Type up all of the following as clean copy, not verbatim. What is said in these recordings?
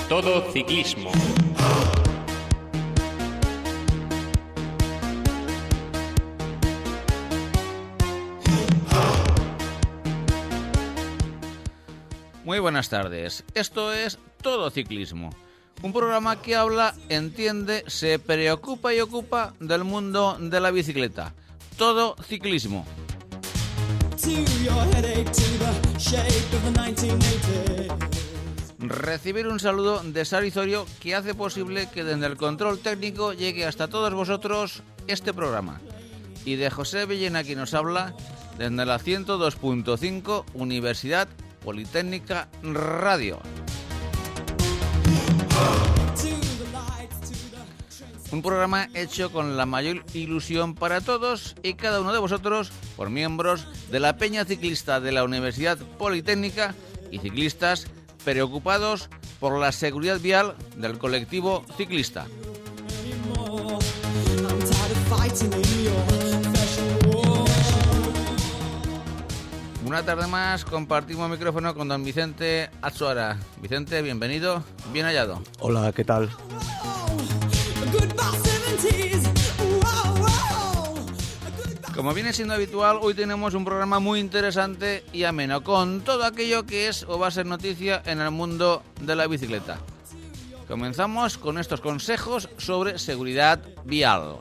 Todo Ciclismo. Muy buenas tardes. Esto es Todo Ciclismo. Un programa que habla, entiende, se preocupa y ocupa del mundo de la bicicleta. Todo Ciclismo. Recibir un saludo de Sara Zorio, que hace posible que desde el control técnico llegue hasta todos vosotros este programa. Y de José Villena, que nos habla desde la 102.5 Universidad Politécnica Radio. Un programa hecho con la mayor ilusión para todos y cada uno de vosotros, por miembros de la Peña Ciclista de la Universidad Politécnica y ciclistas preocupados por la seguridad vial del colectivo ciclista. Una tarde más compartimos micrófono con don Vicente Azuara. Vicente, bienvenido, bien hallado. Hola, ¿qué tal? Como viene siendo habitual, hoy tenemos un programa muy interesante y ameno, con todo aquello que es o va a ser noticia en el mundo de la bicicleta. Comenzamos con estos consejos sobre seguridad vial.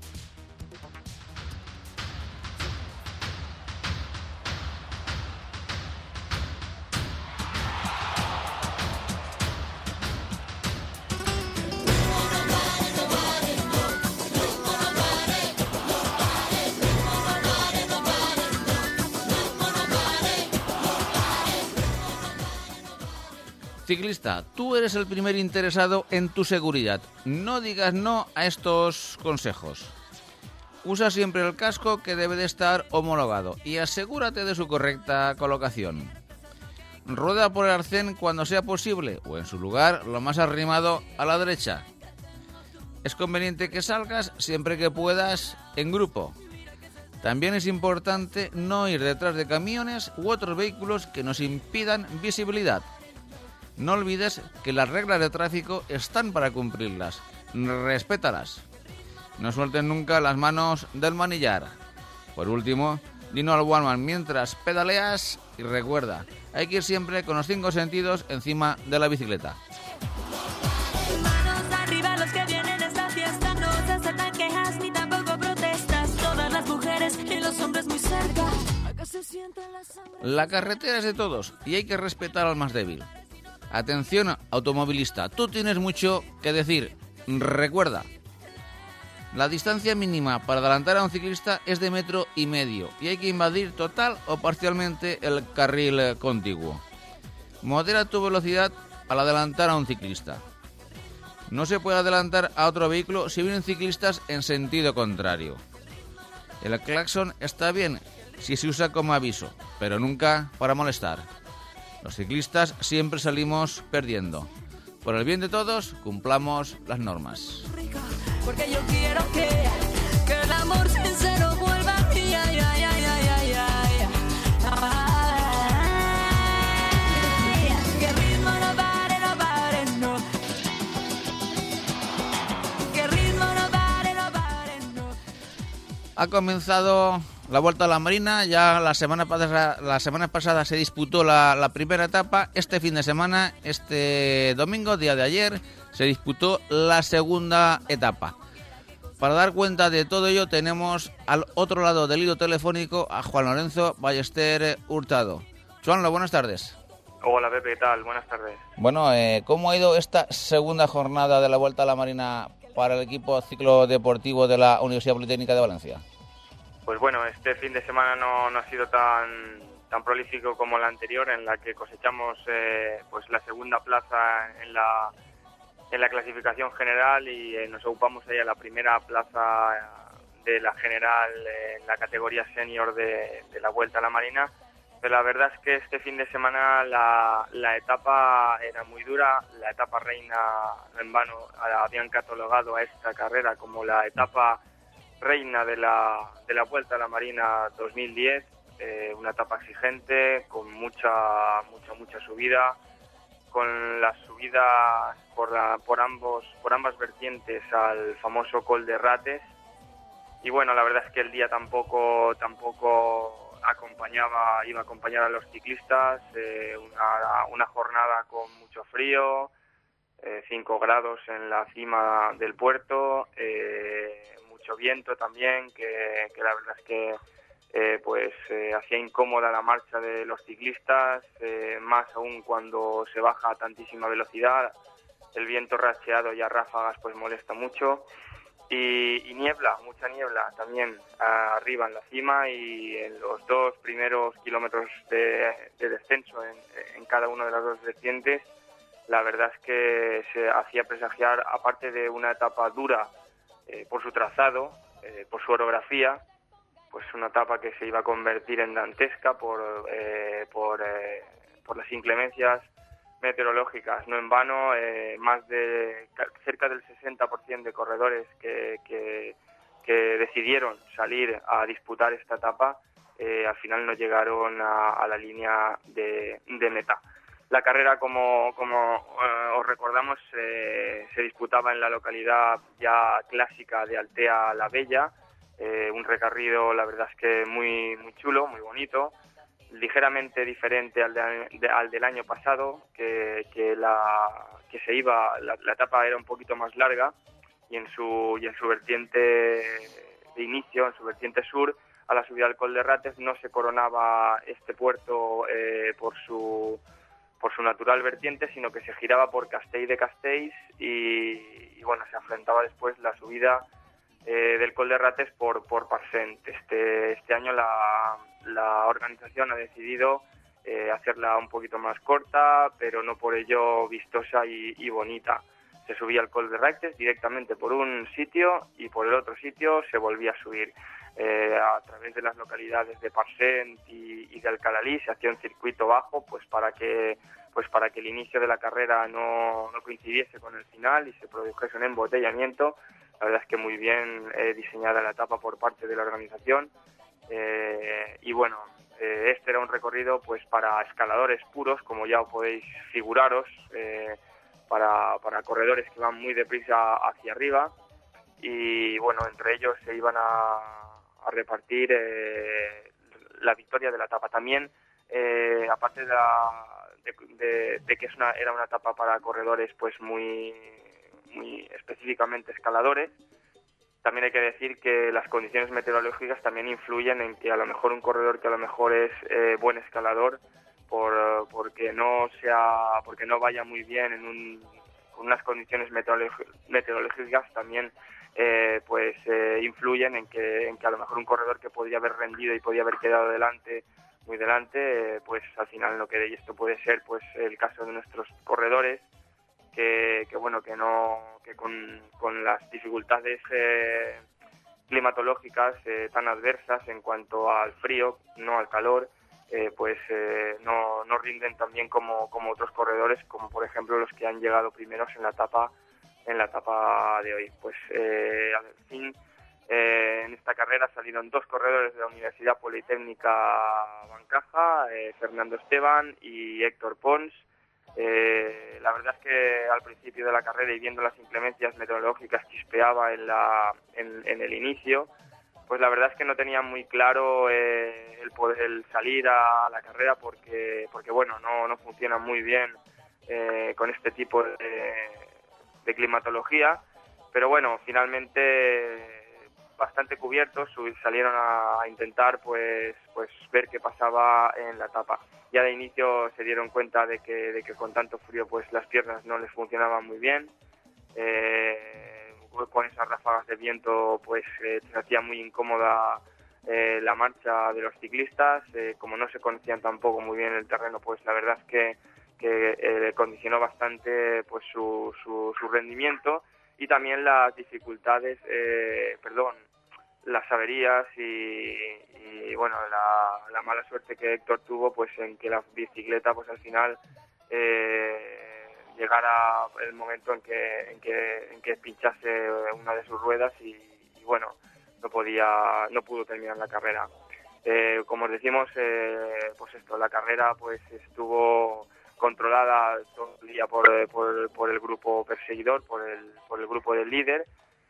Ciclista, tú eres el primer interesado en tu seguridad. No digas no a estos consejos. Usa siempre el casco, que debe de estar homologado, y asegúrate de su correcta colocación. Rueda por el arcén cuando sea posible, o en su lugar lo más arrimado a la derecha. Es conveniente que salgas siempre que puedas en grupo. También es importante no ir detrás de camiones u otros vehículos que nos impidan visibilidad. No olvides que las reglas de tráfico están para cumplirlas. Respétalas. No sueltes nunca las manos del manillar. Por último, di no al one-man mientras pedaleas y recuerda, hay que ir siempre con los 5 sentidos encima de la bicicleta. Manos arriba los que vienen a esta fiesta, no se aceptan quejas ni tampoco protestas. Todas las mujeres y los hombres muy cerca, a que se sienta la sangre. La carretera es de todos y hay que respetar al más débil. Atención, automovilista, tú tienes mucho que decir. Recuerda, la distancia mínima para adelantar a un ciclista es de 1,5 metros y hay que invadir total o parcialmente el carril contiguo. Modera tu velocidad al adelantar a un ciclista. No se puede adelantar a otro vehículo si vienen ciclistas en sentido contrario. El claxon está bien si se usa como aviso, pero nunca para molestar. Los ciclistas siempre salimos perdiendo. Por el bien de todos, cumplamos las normas. Porque yo quiero que el amor sincero vuelva. Ay, ay, ay, ay, ay, ay, ay. Que el ritmo no pare, no pare, no. Que el ritmo no pare, no pare, no. Ha comenzado la Vuelta a la Marina. Ya la semana pasada se disputó la primera etapa. Este fin de semana, este domingo, día de ayer, se disputó la segunda etapa. Para dar cuenta de todo ello tenemos al otro lado del hilo telefónico a Juan Lorenzo Ballester Hurtado. Juanlo, buenas tardes. Hola Pepe, ¿qué tal? Buenas tardes. Bueno, ¿cómo ha ido esta segunda jornada de la Vuelta a la Marina para el equipo ciclodeportivo de la Universidad Politécnica de Valencia? Pues bueno, este fin de semana no ha sido tan prolífico como la anterior, en la que cosechamos pues la segunda plaza en la clasificación general y nos ocupamos ahí a la primera plaza de la general en la categoría senior de la Vuelta a la Marina. Pero la verdad es que este fin de semana la etapa era muy dura. La etapa reina, en vano habían catalogado a esta carrera como la etapa reina de la Vuelta a la Marina 2010, una etapa exigente, con mucha subida, con las subidas por ambas vertientes al famoso Col de Rates. Y bueno, la verdad es que el día tampoco iba a acompañar a los ciclistas, una jornada con mucho frío, 5 grados en la cima del puerto, mucho viento también, que la verdad es que hacía incómoda la marcha de los ciclistas, más aún cuando se baja a tantísima velocidad. El viento racheado y a ráfagas pues molesta mucho. Y niebla, mucha niebla también arriba en la cima, y en los 2 primeros kilómetros de descenso en cada una de las 2 vertientes, la verdad es que se hacía presagiar, aparte de una etapa dura por su trazado, por su orografía, pues una etapa que se iba a convertir en dantesca por las inclemencias meteorológicas. No en vano, cerca del 60% de corredores que decidieron salir a disputar esta etapa al final no llegaron a la línea de meta. La carrera, como os recordamos, se disputaba en la localidad ya clásica de Altea la Bella, un recorrido, la verdad es que muy chulo, muy bonito, ligeramente diferente al del año pasado, que la etapa era un poquito más larga, y en su vertiente de inicio, en su vertiente sur, a la subida al Col de Rates, no se coronaba este puerto por su natural vertiente, sino que se giraba por Castell de Castells y bueno, se afrontaba después la subida del Col de Rates por Parcent. Este año la organización ha decidido hacerla un poquito más corta, pero no por ello vistosa y bonita. Se subía al Col de Rates directamente por un sitio, y por el otro sitio se volvía a subir. A través de las localidades de Parcent y de Alcalalí se hacía un circuito bajo, pues para que el inicio de la carrera no coincidiese con el final y se produjese un embotellamiento. La verdad es que muy bien diseñada la etapa por parte de la organización, y bueno, este era un recorrido pues para escaladores puros, como ya podéis figuraros, para corredores que van muy deprisa hacia arriba, y bueno, entre ellos se iban a repartir la victoria de la etapa. También, aparte de que era una etapa para corredores pues muy específicamente escaladores, también hay que decir que las condiciones meteorológicas también influyen en que a lo mejor un corredor que a lo mejor es buen escalador, porque no vaya muy bien con unas condiciones meteorológicas, también influyen en que a lo mejor un corredor que podría haber rendido y podría haber quedado muy delante, pues al final no quede. Y esto puede ser pues el caso de nuestros corredores, que con las dificultades climatológicas tan adversas en cuanto al frío, no al calor, no rinden tan bien como otros corredores, como por ejemplo los que han llegado primeros en la etapa de hoy. Pues al fin, en esta carrera salieron 2 corredores de la Universidad Politécnica Bancaja, Fernando Esteban y Héctor Pons. La verdad es que al principio de la carrera, y viendo las inclemencias meteorológicas, chispeaba en el inicio, pues la verdad es que no tenía muy claro el salir a la carrera, porque bueno, no funciona muy bien con este tipo de climatología, pero bueno, finalmente bastante cubiertos salieron a intentar pues ver qué pasaba en la etapa. Ya de inicio se dieron cuenta de que con tanto frío pues las piernas no les funcionaban muy bien, con esas ráfagas de viento pues se hacía muy incómoda la marcha de los ciclistas. Como no se conocían tampoco muy bien el terreno, pues la verdad es que condicionó bastante pues su rendimiento, y también las dificultades, las averías y bueno, la mala suerte que Héctor tuvo pues en que la bicicleta pues al final llegara el momento en que pinchase una de sus ruedas y bueno, no pudo terminar la carrera. Como os decimos, pues la carrera pues estuvo controlada todo el día por el grupo perseguidor, por el grupo del líder.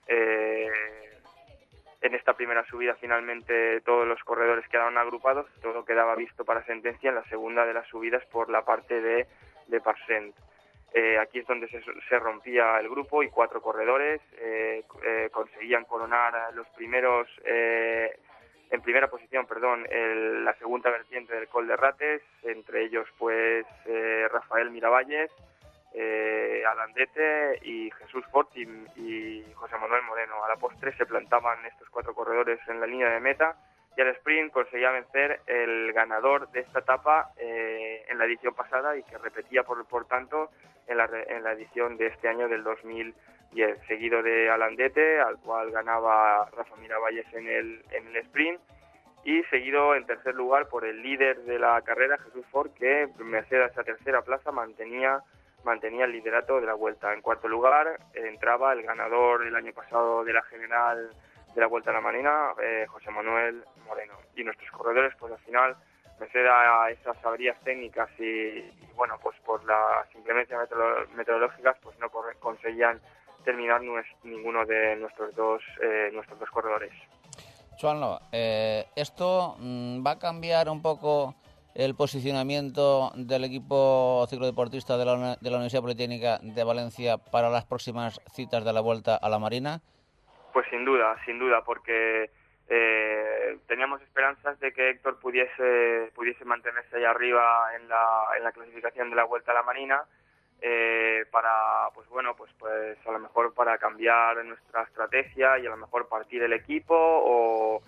En esta primera subida finalmente todos los corredores quedaron agrupados, todo quedaba visto para sentencia en la segunda de las subidas por la parte de Parcent. Aquí es donde se rompía el grupo y 4 corredores conseguían coronar los primeros, en primera posición, la segunda vertiente del Col de Rates, entre ellos pues Rafael Miravalles, Alandete y Jesús Fort y José Manuel Moreno. A la postre se plantaban estos 4 corredores en la línea de meta y al sprint conseguía vencer el ganador de esta etapa en la edición pasada y que repetía por tanto en la edición de este año del 2010, seguido de Alandete, al cual ganaba Rafa Miravalles en el sprint, y seguido en tercer lugar por el líder de la carrera, Jesús Fort, que merced a esa tercera plaza mantenía el liderato de la Vuelta. En cuarto lugar entraba el ganador el año pasado de la general de la Vuelta a la Marina, José Manuel Moreno. Y nuestros corredores, pues al final, merced a esas averías técnicas y bueno, pues por las inclemencias meteorológicas, pues no conseguían terminar ninguno de nuestros dos corredores. Joanlo, ¿esto va a cambiar un poco el posicionamiento del equipo ciclodeportista de la Universidad Politécnica de Valencia para las próximas citas de la Vuelta a la Marina? Pues sin duda, porque teníamos esperanzas de que Héctor pudiese mantenerse ahí arriba en la clasificación de la Vuelta a la Marina, para pues a lo mejor para cambiar nuestra estrategia y a lo mejor partir el equipo o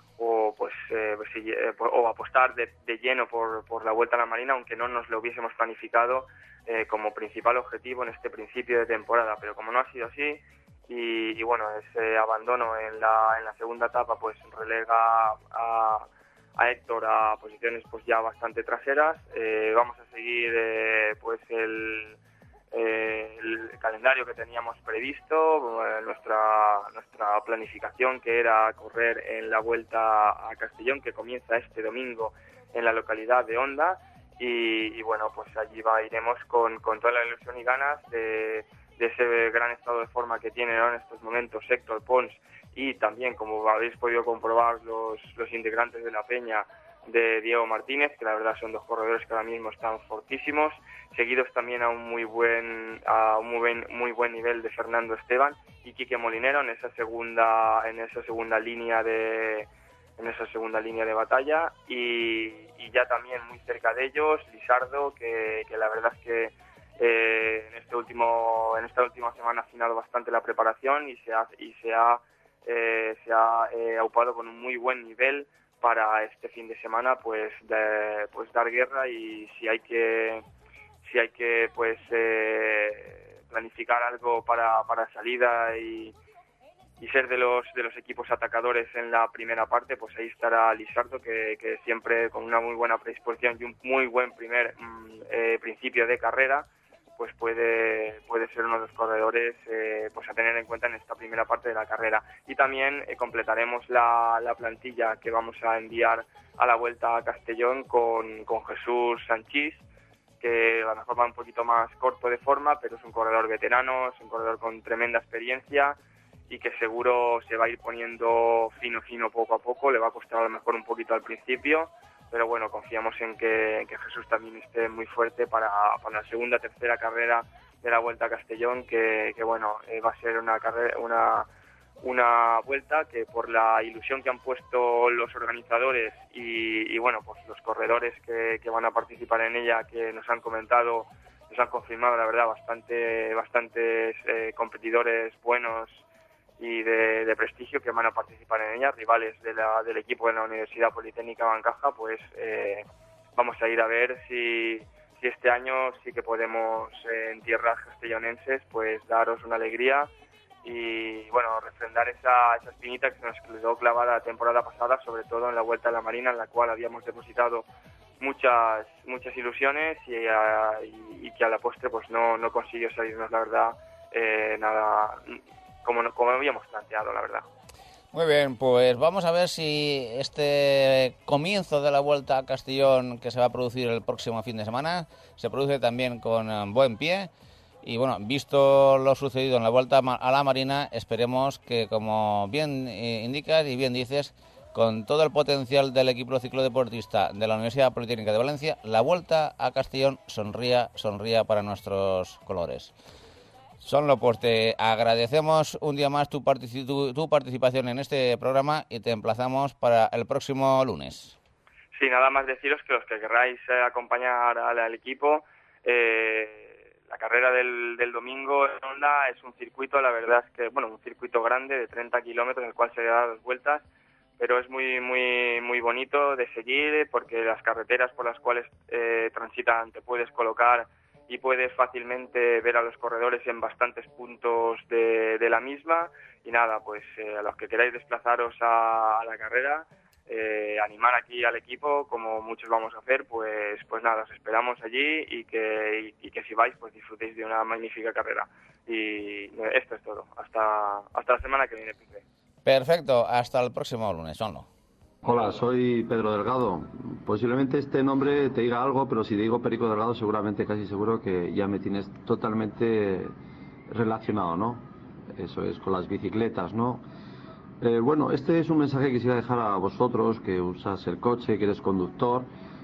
apostar de lleno por la Vuelta a la Marina, aunque no nos lo hubiésemos planificado como principal objetivo en este principio de temporada. Pero como no ha sido así, y bueno, ese abandono en la segunda etapa pues relega a Héctor a posiciones pues ya bastante traseras. Vamos a seguir pues el calendario que teníamos previsto, nuestra planificación, que era correr en la Vuelta a Castellón, que comienza este domingo en la localidad de Onda, y bueno, pues allí iremos con toda la ilusión y ganas de ese gran estado de forma que tiene en estos momentos Héctor Pons, y también, como habéis podido comprobar, los integrantes de la peña de Diego Martínez, que la verdad son 2 corredores que ahora mismo están fortísimos, seguidos también a un muy buen nivel de Fernando Esteban y Quique Molinero en esa segunda línea de batalla, y ya también muy cerca de ellos Lizardo, que la verdad es que en esta última semana ha afinado bastante la preparación y se ha aupado con un muy buen nivel para este fin de semana, pues dar guerra, y si hay que pues planificar algo para salida y ser de los equipos atacadores en la primera parte, pues ahí estará Lizardo, que siempre con una muy buena predisposición y un muy buen primer principio de carrera, pues puede ser uno de los corredores pues a tener en cuenta en esta primera parte de la carrera. Y también completaremos la plantilla que vamos a enviar a la Vuelta a Castellón con Jesús Sanchís, que a lo mejor va un poquito más corto de forma, pero es un corredor veterano, es un corredor con tremenda experiencia y que seguro se va a ir poniendo fino poco a poco. Le va a costar a lo mejor un poquito al principio, pero bueno, confiamos en que Jesús también esté muy fuerte para la segunda, tercera carrera de la Vuelta a Castellón, que bueno, va a ser una vuelta que, por la ilusión que han puesto los organizadores y bueno, pues los corredores que van a participar en ella, que nos han comentado, nos han confirmado, la verdad, bastantes competidores buenos y de prestigio que van a participar en ella, rivales del equipo de la Universidad Politécnica Bancaja. Pues vamos a ir a ver si este año sí que podemos, en tierras castellonenses, pues daros una alegría y bueno, refrendar esa espinita que se nos quedó clavada la temporada pasada, sobre todo en la Vuelta a la Marina, en la cual habíamos depositado muchas ilusiones y que a la postre pues no consiguió salirnos, la verdad, nada como habíamos planteado, la verdad. Muy bien, pues vamos a ver si este comienzo de la Vuelta a Castellón, que se va a producir el próximo fin de semana, se produce también con buen pie. Y bueno, visto lo sucedido en la Vuelta a la Marina, esperemos que, como bien indicas y bien dices, con todo el potencial del equipo ciclodeportista de la Universidad Politécnica de Valencia, la Vuelta a Castellón sonría para nuestros colores. Sonlo, pues te agradecemos un día más tu participación en este programa y te emplazamos para el próximo lunes. Sí, nada más deciros que los que querráis acompañar al equipo, la carrera del domingo en Honda es un circuito, la verdad es que, bueno, un circuito grande de 30 kilómetros en el cual se da 2 vueltas, pero es muy bonito de seguir porque las carreteras por las cuales transitan te puedes colocar y puedes fácilmente ver a los corredores en bastantes puntos de la misma. Y nada, pues a los que queráis desplazaros a la carrera, animar aquí al equipo, como muchos vamos a hacer, pues nada, os esperamos allí y que si vais, pues disfrutéis de una magnífica carrera. Y esto es todo. Hasta la semana que viene, Pipe. Perfecto, hasta el próximo lunes, Sonlo. Hola, soy Pedro Delgado. Posiblemente este nombre te diga algo, pero si te digo Perico Delgado, seguramente, casi seguro que ya me tienes totalmente relacionado, ¿no? Eso es, con las bicicletas, ¿no? Bueno, este es un mensaje que quisiera dejar a vosotros, que usas el coche, que eres conductor,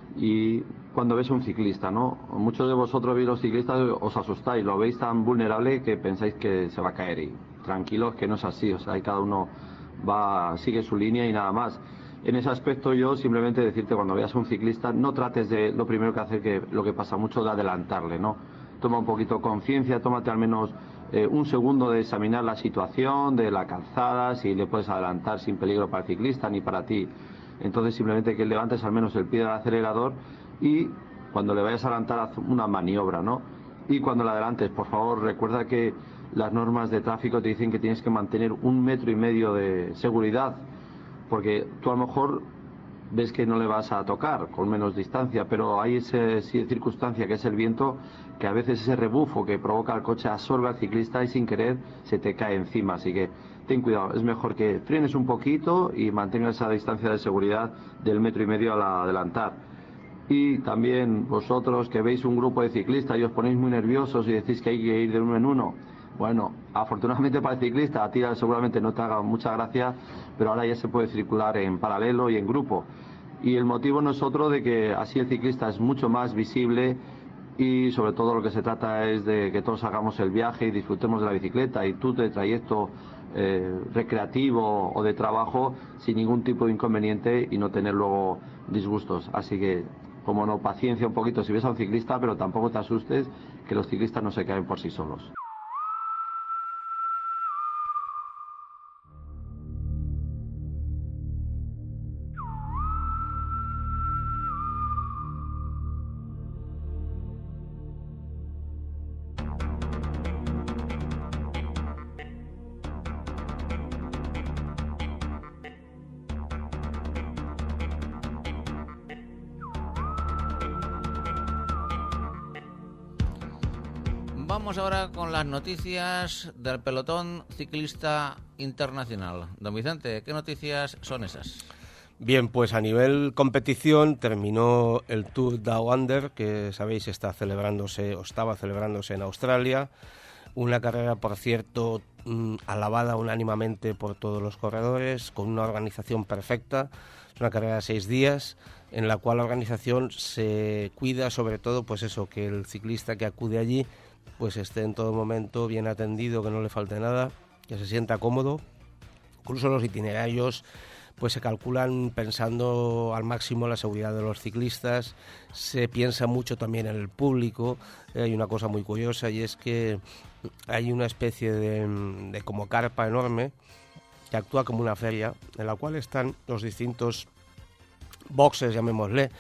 y cuando ves a un ciclista, ¿no? Muchos de vosotros veis a los ciclistas, os asustáis, lo veis tan vulnerable que pensáis que se va a caer, y tranquilos, que no es así, o sea, cada uno sigue su línea y nada más. En ese aspecto yo simplemente decirte, cuando veas a un ciclista, no trates de, lo primero que hacer, que lo que pasa mucho, de adelantarle, ¿no? Toma un poquito conciencia, tómate al menos un segundo de examinar la situación de la calzada, si le puedes adelantar sin peligro para el ciclista ni para ti. Entonces simplemente que levantes al menos el pie del acelerador y cuando le vayas a adelantar haz una maniobra, ¿no? Y cuando le adelantes, por favor, recuerda que las normas de tráfico te dicen que tienes que mantener 1,5 metros de seguridad, porque tú a lo mejor ves que no le vas a tocar con menos distancia, pero hay esa circunstancia que es el viento, que a veces ese rebufo que provoca el coche absorbe al ciclista y sin querer se te cae encima, así que ten cuidado, es mejor que frenes un poquito y mantengas esa distancia de seguridad del 1,5 metros al adelantar. Y también vosotros que veis un grupo de ciclistas y os ponéis muy nerviosos y decís que hay que ir de uno en uno, bueno, afortunadamente para el ciclista, a ti seguramente no te haga mucha gracia, pero ahora ya se puede circular en paralelo y en grupo. Y el motivo no es otro de que así el ciclista es mucho más visible y sobre todo lo que se trata es de que todos hagamos el viaje y disfrutemos de la bicicleta y tú de trayecto recreativo o de trabajo sin ningún tipo de inconveniente y no tener luego disgustos. Así que, como no, paciencia un poquito si ves a un ciclista, pero tampoco te asustes, que los ciclistas no se caen por sí solos. Vamos ahora con las noticias del pelotón ciclista internacional. Don Vicente, ¿qué noticias son esas? Bien, pues a nivel competición terminó el Tour Down Under, que sabéis estaba celebrándose en Australia. Una carrera, por cierto, alabada unánimemente por todos los corredores, con una organización perfecta. Es una carrera de 6 días, en la cual la organización se cuida sobre todo, pues eso, que el ciclista que acude allí pues esté en todo momento bien atendido, que no le falte nada, que se sienta cómodo. Incluso los itinerarios pues se calculan pensando al máximo la seguridad de los ciclistas. Se piensa mucho también en el público. Hay una cosa muy curiosa y es que hay una especie de como carpa enorme que actúa como una feria, en la cual están los distintos boxes, llamémosle,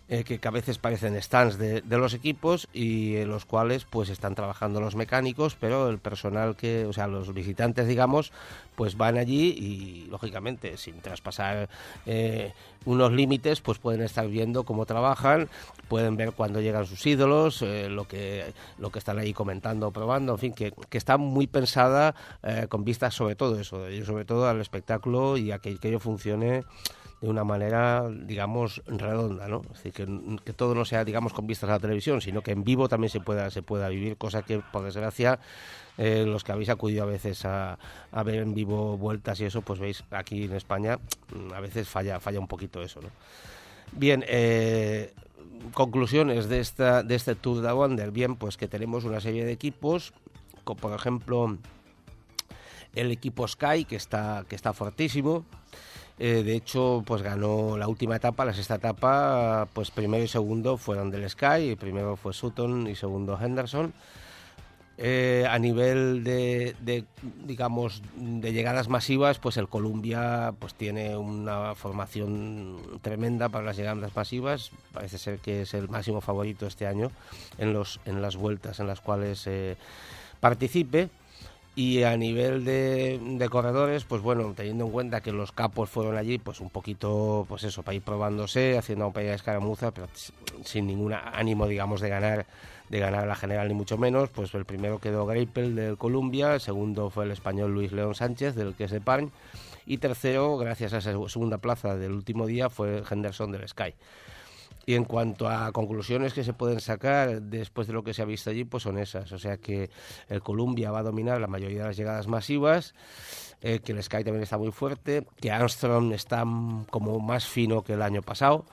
que a veces parecen stands de los equipos y en los cuales pues están trabajando los mecánicos, pero el personal o sea, los visitantes, digamos, pues van allí y lógicamente sin traspasar unos límites, pues pueden estar viendo cómo trabajan, pueden ver cuando llegan sus ídolos, lo que están ahí comentando, probando, en fin, que está muy pensada con vistas sobre todo eso, y sobre todo al espectáculo y a que ello funcione de una manera, digamos, redonda, ¿no? Es decir, que todo no sea, digamos, con vistas a la televisión, sino que en vivo también se pueda vivir, cosa que, por desgracia, los que habéis acudido a veces a ver en vivo vueltas y eso, pues veis, aquí en España a veces falla un poquito eso, ¿no? Bien, conclusiones de este Tour de Wander. Bien, pues que tenemos una serie de equipos, como por ejemplo el equipo Sky, que está fortísimo. De hecho, pues ganó la última etapa, la sexta etapa, pues primero y segundo fueron del Sky, y primero fue Sutton y segundo Henderson. A nivel de digamos, de llegadas masivas, pues el Columbia pues tiene una formación tremenda para las llegadas masivas. Parece ser que es el máximo favorito este año en las vueltas en las cuales participe. Y a nivel de corredores, pues bueno, teniendo en cuenta que los capos fueron allí, pues un poquito, pues eso, para ir probándose, haciendo un pequeña escaramuza, pero sin ningún ánimo, digamos, de ganar la general, ni mucho menos. Pues el primero quedó Greipel del Columbia, el segundo fue el español Luis León Sánchez del Caisse d'Epargne, y tercero, gracias a esa segunda plaza del último día, fue Henderson del Sky. Y en cuanto a conclusiones que se pueden sacar después de lo que se ha visto allí, pues son esas. O sea que el Columbia va a dominar la mayoría de las llegadas masivas, que el Sky también está muy fuerte, que Armstrong está como más fino que el año pasado,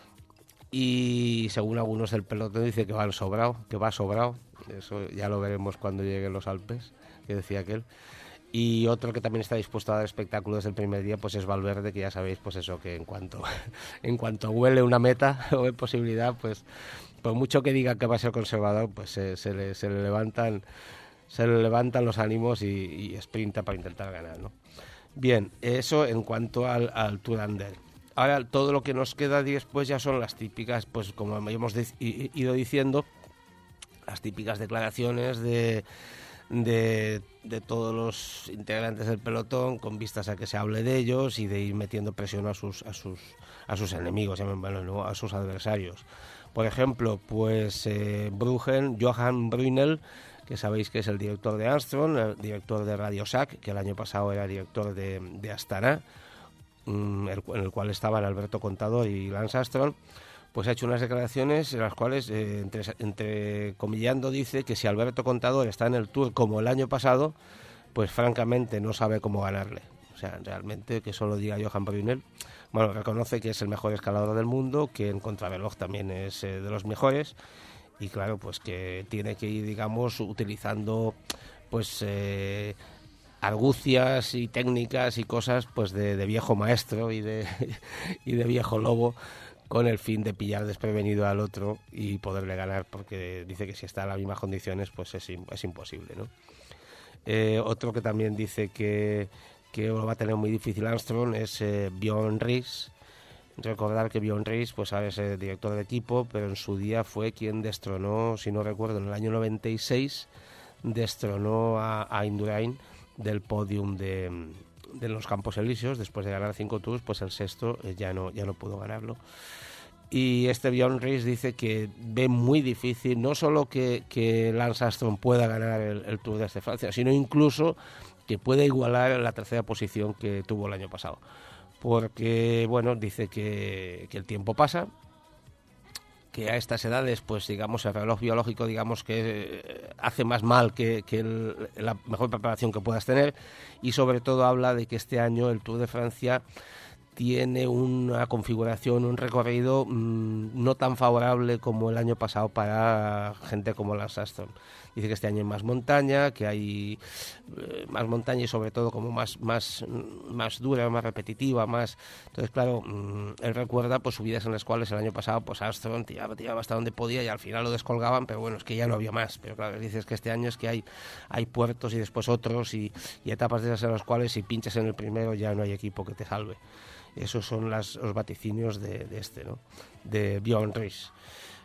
y según algunos del pelotón dice que va sobrado. Eso ya lo veremos cuando lleguen los Alpes, que decía aquel. Y otro que también está dispuesto a dar espectáculo desde el primer día, pues es Valverde, que ya sabéis, pues eso, que en cuanto huele una meta o hay posibilidad, pues por mucho que diga que va a ser conservador, pues se le levantan los ánimos y sprinta para intentar ganar, ¿no? Bien, eso en cuanto al Tour Under. Ahora todo lo que nos queda después ya son las típicas, pues como hemos ido diciendo, las típicas declaraciones de todos los integrantes del pelotón, con vistas a que se hable de ellos y de ir metiendo presión a sus enemigos, ¿no? A sus adversarios. Por ejemplo, pues Johan Brunel, que sabéis que es el director de Armstrong, el director de Radio Shack, que el año pasado era director de Astana, en el cual estaban Alberto Contador y Lance Armstrong. Pues ha hecho unas declaraciones en las cuales, entre comillando, dice que si Alberto Contador está en el Tour como el año pasado, pues francamente no sabe cómo ganarle. O sea, realmente que eso lo diga Johan Brunel. Bueno, reconoce que es el mejor escalador del mundo, que en contrarreloj también es de los mejores, y claro, pues que tiene que ir, digamos, utilizando pues argucias y técnicas y cosas pues de viejo maestro y de viejo lobo, con el fin de pillar desprevenido al otro y poderle ganar, porque dice que si está en las mismas condiciones pues es imposible, ¿no? Otro que también dice que lo va a tener muy difícil Armstrong es Bjorn Ries. Recordar que Bjorn Ries pues ahora es el director de equipo, pero en su día fue quien destronó, si no recuerdo, en el año 96 destronó a Indurain del podium de los Campos Elíseos. Después de ganar 5 tours, pues el sexto ya no pudo ganarlo. Y Bjorn Ries dice que ve muy difícil no solo que Lance Armstrong pueda ganar el Tour de Francia, sino incluso que pueda igualar la tercera posición que tuvo el año pasado. Porque, bueno, dice que el tiempo pasa, que a estas edades, pues digamos, el reloj biológico, digamos, que hace más mal que la mejor preparación que puedas tener, y sobre todo habla de que este año el Tour de Francia tiene una configuración, un recorrido no tan favorable como el año pasado para gente como Lance Armstrong. Dice que este año hay más montaña, que hay más montaña y sobre todo como más dura, más repetitiva, más. Entonces, claro, él recuerda pues subidas en las cuales el año pasado pues Armstrong tiraba hasta donde podía y al final lo descolgaban, pero bueno, es que ya no había más. Pero claro, dices que este año es que hay puertos y después otros y etapas de esas en las cuales si pinchas en el primero ya no hay equipo que te salve. Esos son los vaticinios de este, ¿no? De Björn Ries.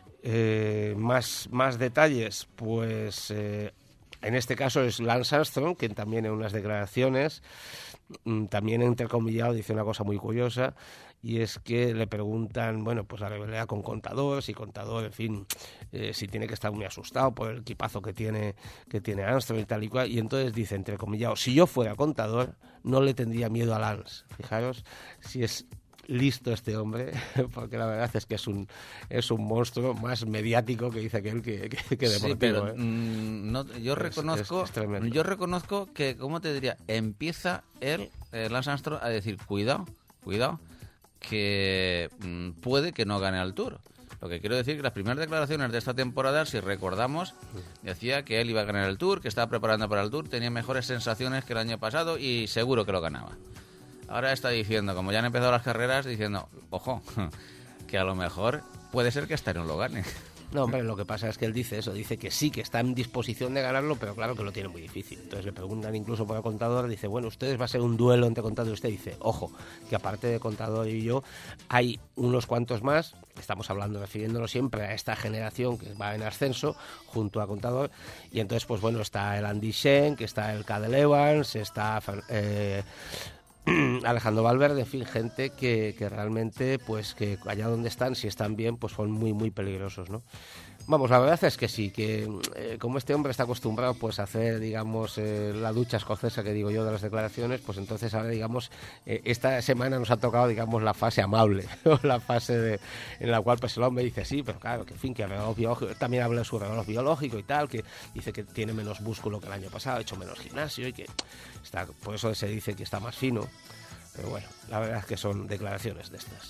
Más detalles, pues en este caso es Lance Armstrong, quien también en unas declaraciones, también entrecomillado, dice una cosa muy curiosa, y es que le preguntan, bueno, pues la rivalidad con Contador, si Contador, en fin, si tiene que estar muy asustado por el equipazo que tiene Armstrong y tal y cual, y entonces dice, entrecomillado, si yo fuera Contador, no le tendría miedo a Lance. Fijaros si es listo este hombre, porque la verdad es que es un monstruo más mediático que dice aquel que deportivo. Sí, pero no, yo reconozco que, ¿cómo te diría? Empieza Lance Armstrong a decir, cuidado, que puede que no gane al Tour. Lo que quiero decir que las primeras declaraciones de esta temporada, si recordamos, decía que él iba a ganar el Tour, que estaba preparando para el Tour, tenía mejores sensaciones que el año pasado y seguro que lo ganaba. Ahora está diciendo, como ya han empezado las carreras, diciendo, ojo, que a lo mejor puede ser que hasta no lo gane. No, hombre, lo que pasa es que él dice eso, dice que sí, que está en disposición de ganarlo, pero claro que lo tiene muy difícil. Entonces le preguntan incluso por el Contador, dice, bueno, ustedes va a ser un duelo entre Contador y usted. Dice, ojo, que aparte de Contador y yo, hay unos cuantos más, estamos hablando, refiriéndonos siempre a esta generación que va en ascenso, junto a Contador, y entonces, pues bueno, está el Andy Schenk, está el Cadel Evans, está Alejandro Valverde, en fin, gente que realmente, pues que allá donde están, si están bien, pues son muy, muy peligrosos, ¿no? Vamos, la verdad es que sí, que como este hombre está acostumbrado pues a hacer, digamos, la ducha escocesa que digo yo de las declaraciones, pues entonces ahora, digamos, esta semana nos ha tocado, digamos, la fase amable, la fase en la cual pues el hombre dice sí, pero claro, que en fin, que el reloj biológico, también habla de su reloj biológico y tal, que dice que tiene menos músculo que el año pasado, ha hecho menos gimnasio y que está, por eso se dice que está más fino, pero bueno, la verdad es que son declaraciones de estas.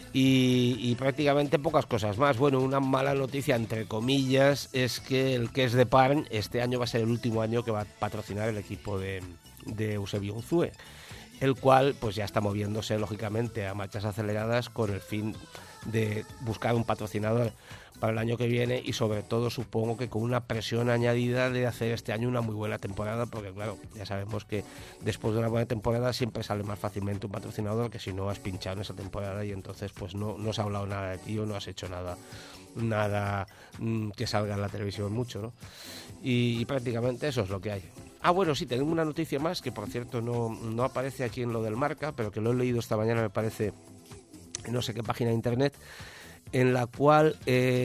Y prácticamente pocas cosas más. Bueno, una mala noticia, entre comillas, es que el Caisse d'Epargne este año va a ser el último año que va a patrocinar el equipo de Eusebio Unzue, el cual pues ya está moviéndose lógicamente a marchas aceleradas con el fin de buscar un patrocinador para el año que viene y sobre todo supongo que con una presión añadida de hacer este año una muy buena temporada, porque claro, ya sabemos que después de una buena temporada siempre sale más fácilmente un patrocinador que si no has pinchado en esa temporada y entonces pues no se ha hablado nada de ti o no has hecho nada que salga en la televisión mucho, ¿no? Y prácticamente eso es lo que hay. Ah, bueno, sí, tengo una noticia más que por cierto no aparece aquí en lo del Marca, pero que lo he leído esta mañana, me parece, en no sé qué página de internet, en la cual,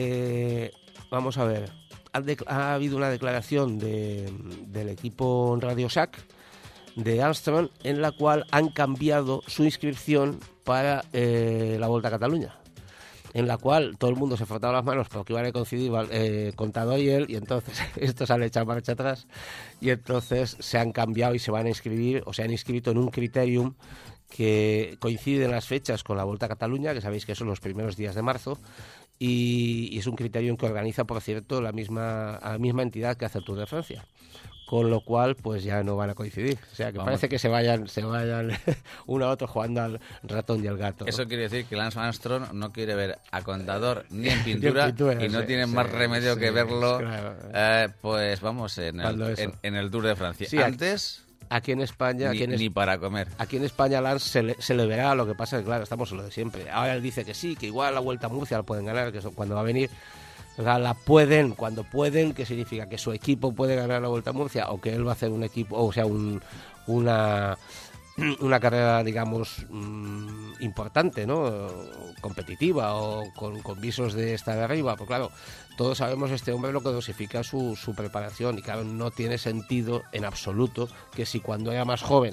vamos a ver, ha habido una declaración del equipo Radio Shack de Armstrong en la cual han cambiado su inscripción para la Volta a Cataluña, en la cual todo el mundo se frotaba las manos porque iban a coincidir Contador y él, y entonces estos han echado marcha atrás y entonces se han cambiado y se van a inscribir, o se han inscrito en un criterium que coinciden las fechas con la Volta a Cataluña, que sabéis que son los primeros días de marzo, y es un criterio que organiza, por cierto, la misma entidad que hace el Tour de Francia, con lo cual pues ya no van a coincidir, o sea que parece que se vayan uno a otro jugando al ratón y al gato, ¿no? Eso quiere decir que Lance Armstrong no quiere ver a Contador ni en pintura, y no tiene más remedio que verlo, claro. Pues vamos, en el Tour de Francia. Sí, antes... Aquí en España... Ni para comer. Aquí en España Lance se le verá, lo que pasa es que, claro, estamos en lo de siempre. Ahora él dice que sí, que igual la Vuelta a Murcia la pueden ganar, que eso cuando va a venir. O sea, la pueden, cuando pueden, ¿qué significa? Que su equipo puede ganar la Vuelta a Murcia o que él va a hacer un equipo, o sea, una carrera, digamos, importante, ¿no? Competitiva o con visos de estar arriba. Pues claro, todos sabemos este hombre lo que dosifica su preparación y claro, no tiene sentido en absoluto que si cuando era más joven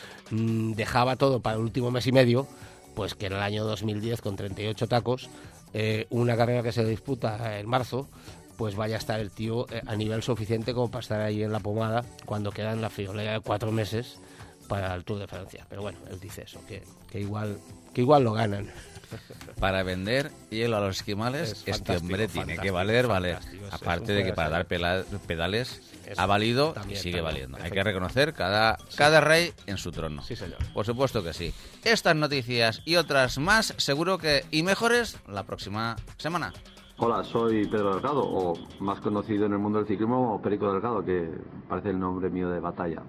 dejaba todo para el último mes y medio, pues que en el año 2010 con 38 tacos, una carrera que se disputa en marzo, pues vaya a estar el tío a nivel suficiente como para estar ahí en la pomada cuando queda en la friolera de 4 meses para el Tour de Francia. Pero bueno, él dice eso, que igual lo ganan. Para vender hielo a los esquimales, este hombre tiene que valer. Aparte de que para dar pedales ha valido y sigue valiendo. Hay que reconocer cada rey en su trono. Sí, señor. Por supuesto que sí. Estas noticias y otras más, seguro que y mejores la próxima semana. Hola, soy Pedro Delgado, o más conocido en el mundo del ciclismo como Perico Delgado, que parece el nombre mío de batalla.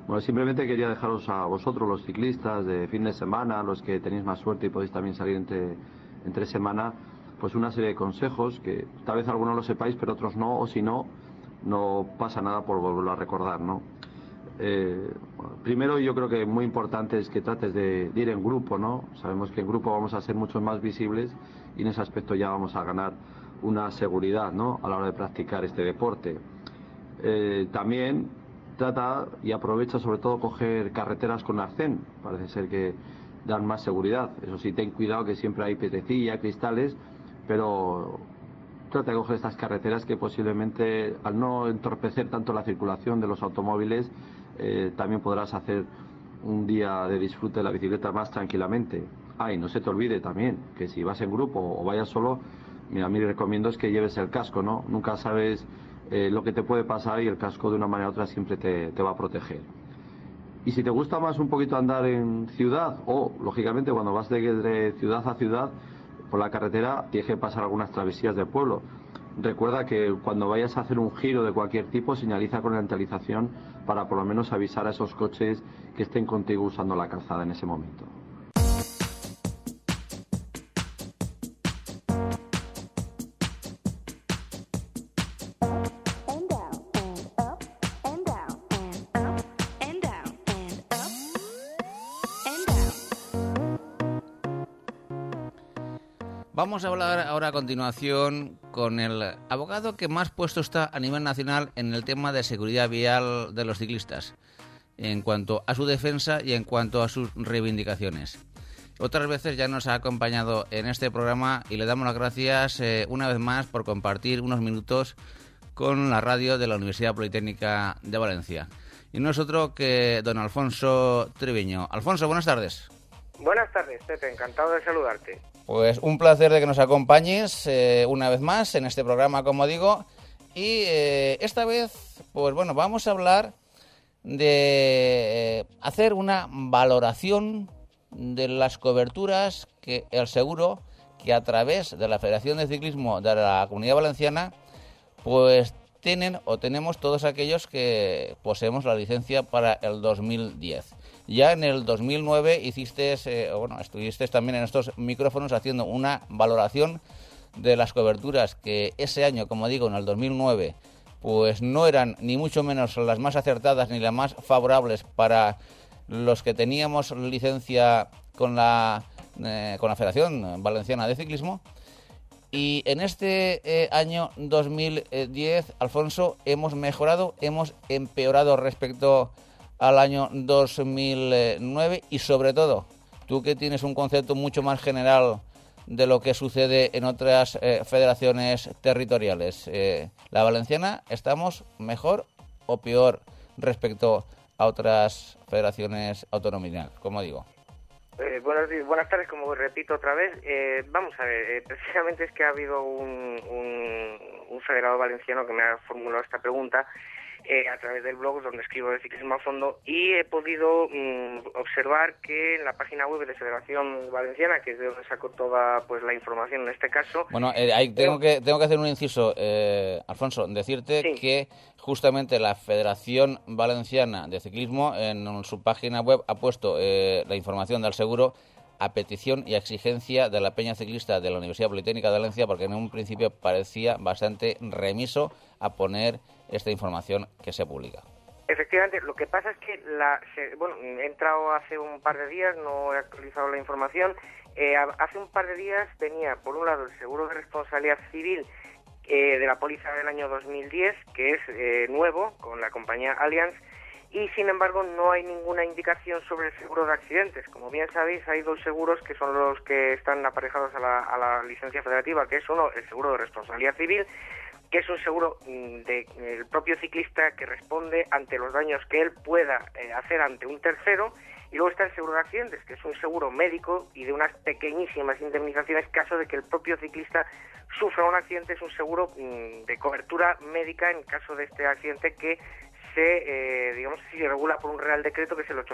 Bueno, simplemente quería dejaros a vosotros, los ciclistas de fin de semana, los que tenéis más suerte y podéis también salir entre semana, pues una serie de consejos que tal vez algunos lo sepáis, pero otros no, o si no, no pasa nada por volverlo a recordar, ¿no? Primero, yo creo que muy importante es que trates de ir en grupo, ¿no? Sabemos que en grupo vamos a ser mucho más visibles y en ese aspecto ya vamos a ganar una seguridad, ¿no?, a la hora de practicar este deporte. También trata y aprovecha sobre todo coger carreteras con arcén, parece ser que dan más seguridad. Eso sí, ten cuidado que siempre hay piedrecilla, cristales, pero trata de coger estas carreteras que posiblemente, al no entorpecer tanto la circulación de los automóviles, también podrás hacer un día de disfrute de la bicicleta más tranquilamente. Y no se te olvide también que si vas en grupo o vayas solo, mira, mi recomiendo es que lleves el casco, ¿no? Nunca sabes lo que te puede pasar y el casco de una manera u otra siempre te va a proteger. Y si te gusta más un poquito andar en ciudad, o lógicamente cuando vas de ciudad a ciudad por la carretera, tienes que pasar algunas travesías del pueblo. Recuerda que cuando vayas a hacer un giro de cualquier tipo, señaliza con la antalización para por lo menos avisar a esos coches que estén contigo usando la calzada en ese momento. Vamos a hablar ahora a continuación con el abogado que más puesto está a nivel nacional en el tema de seguridad vial de los ciclistas, en cuanto a su defensa y en cuanto a sus reivindicaciones. Otras veces ya nos ha acompañado en este programa y le damos las gracias una vez más por compartir unos minutos con la radio de la Universidad Politécnica de Valencia. Y no es otro que don Alfonso Triviño. Alfonso, buenas tardes. Buenas tardes, Pepe, encantado de saludarte. Pues un placer de que nos acompañes una vez más en este programa, como digo. Y esta vez, pues bueno, vamos a hablar de hacer una valoración de las coberturas que el seguro, que a través de la Federación de Ciclismo de la Comunidad Valenciana, pues tienen o tenemos todos aquellos que poseemos la licencia para el 2010. Ya en el 2009 estuviste también en estos micrófonos haciendo una valoración de las coberturas que ese año, como digo, en el 2009, pues no eran ni mucho menos las más acertadas ni las más favorables para los que teníamos licencia con la Federación Valenciana de Ciclismo. Y en este año 2010, Alfonso, hemos mejorado, hemos empeorado respecto al año 2009 y sobre todo, tú que tienes un concepto mucho más general de lo que sucede en otras federaciones territoriales, ¿la valenciana estamos mejor o peor respecto a otras federaciones autonómicas, como digo? Buenas tardes, como repito otra vez. Vamos a ver, precisamente es que ha habido un federado valenciano que me ha formulado esta pregunta a través del blog donde escribo de ciclismo a fondo, y he podido observar que en la página web de Federación Valenciana, que es de donde saco toda pues la información en este caso... Bueno, ahí tengo que hacer un inciso, Alfonso, decirte sí, que justamente la Federación Valenciana de Ciclismo en su página web ha puesto la información del seguro a petición y a exigencia de la Peña Ciclista de la Universidad Politécnica de Valencia, porque en un principio parecía bastante remiso a poner esta información que se publica. Efectivamente, lo que pasa es que he entrado hace un par de días, no he actualizado la información. Hace un par de días tenía, por un lado, el seguro de responsabilidad civil de la póliza del año 2010, que es nuevo, con la compañía Allianz, y sin embargo no hay ninguna indicación sobre el seguro de accidentes. Como bien sabéis, hay dos seguros que son los que están aparejados a la licencia federativa, que es uno, el seguro de responsabilidad civil, que es un seguro del propio ciclista que responde ante los daños que él pueda hacer ante un tercero, y luego está el seguro de accidentes, que es un seguro médico y de unas pequeñísimas indemnizaciones caso de que el propio ciclista sufra un accidente. Es un seguro de cobertura médica en caso de este accidente que se regula por un Real Decreto, que es el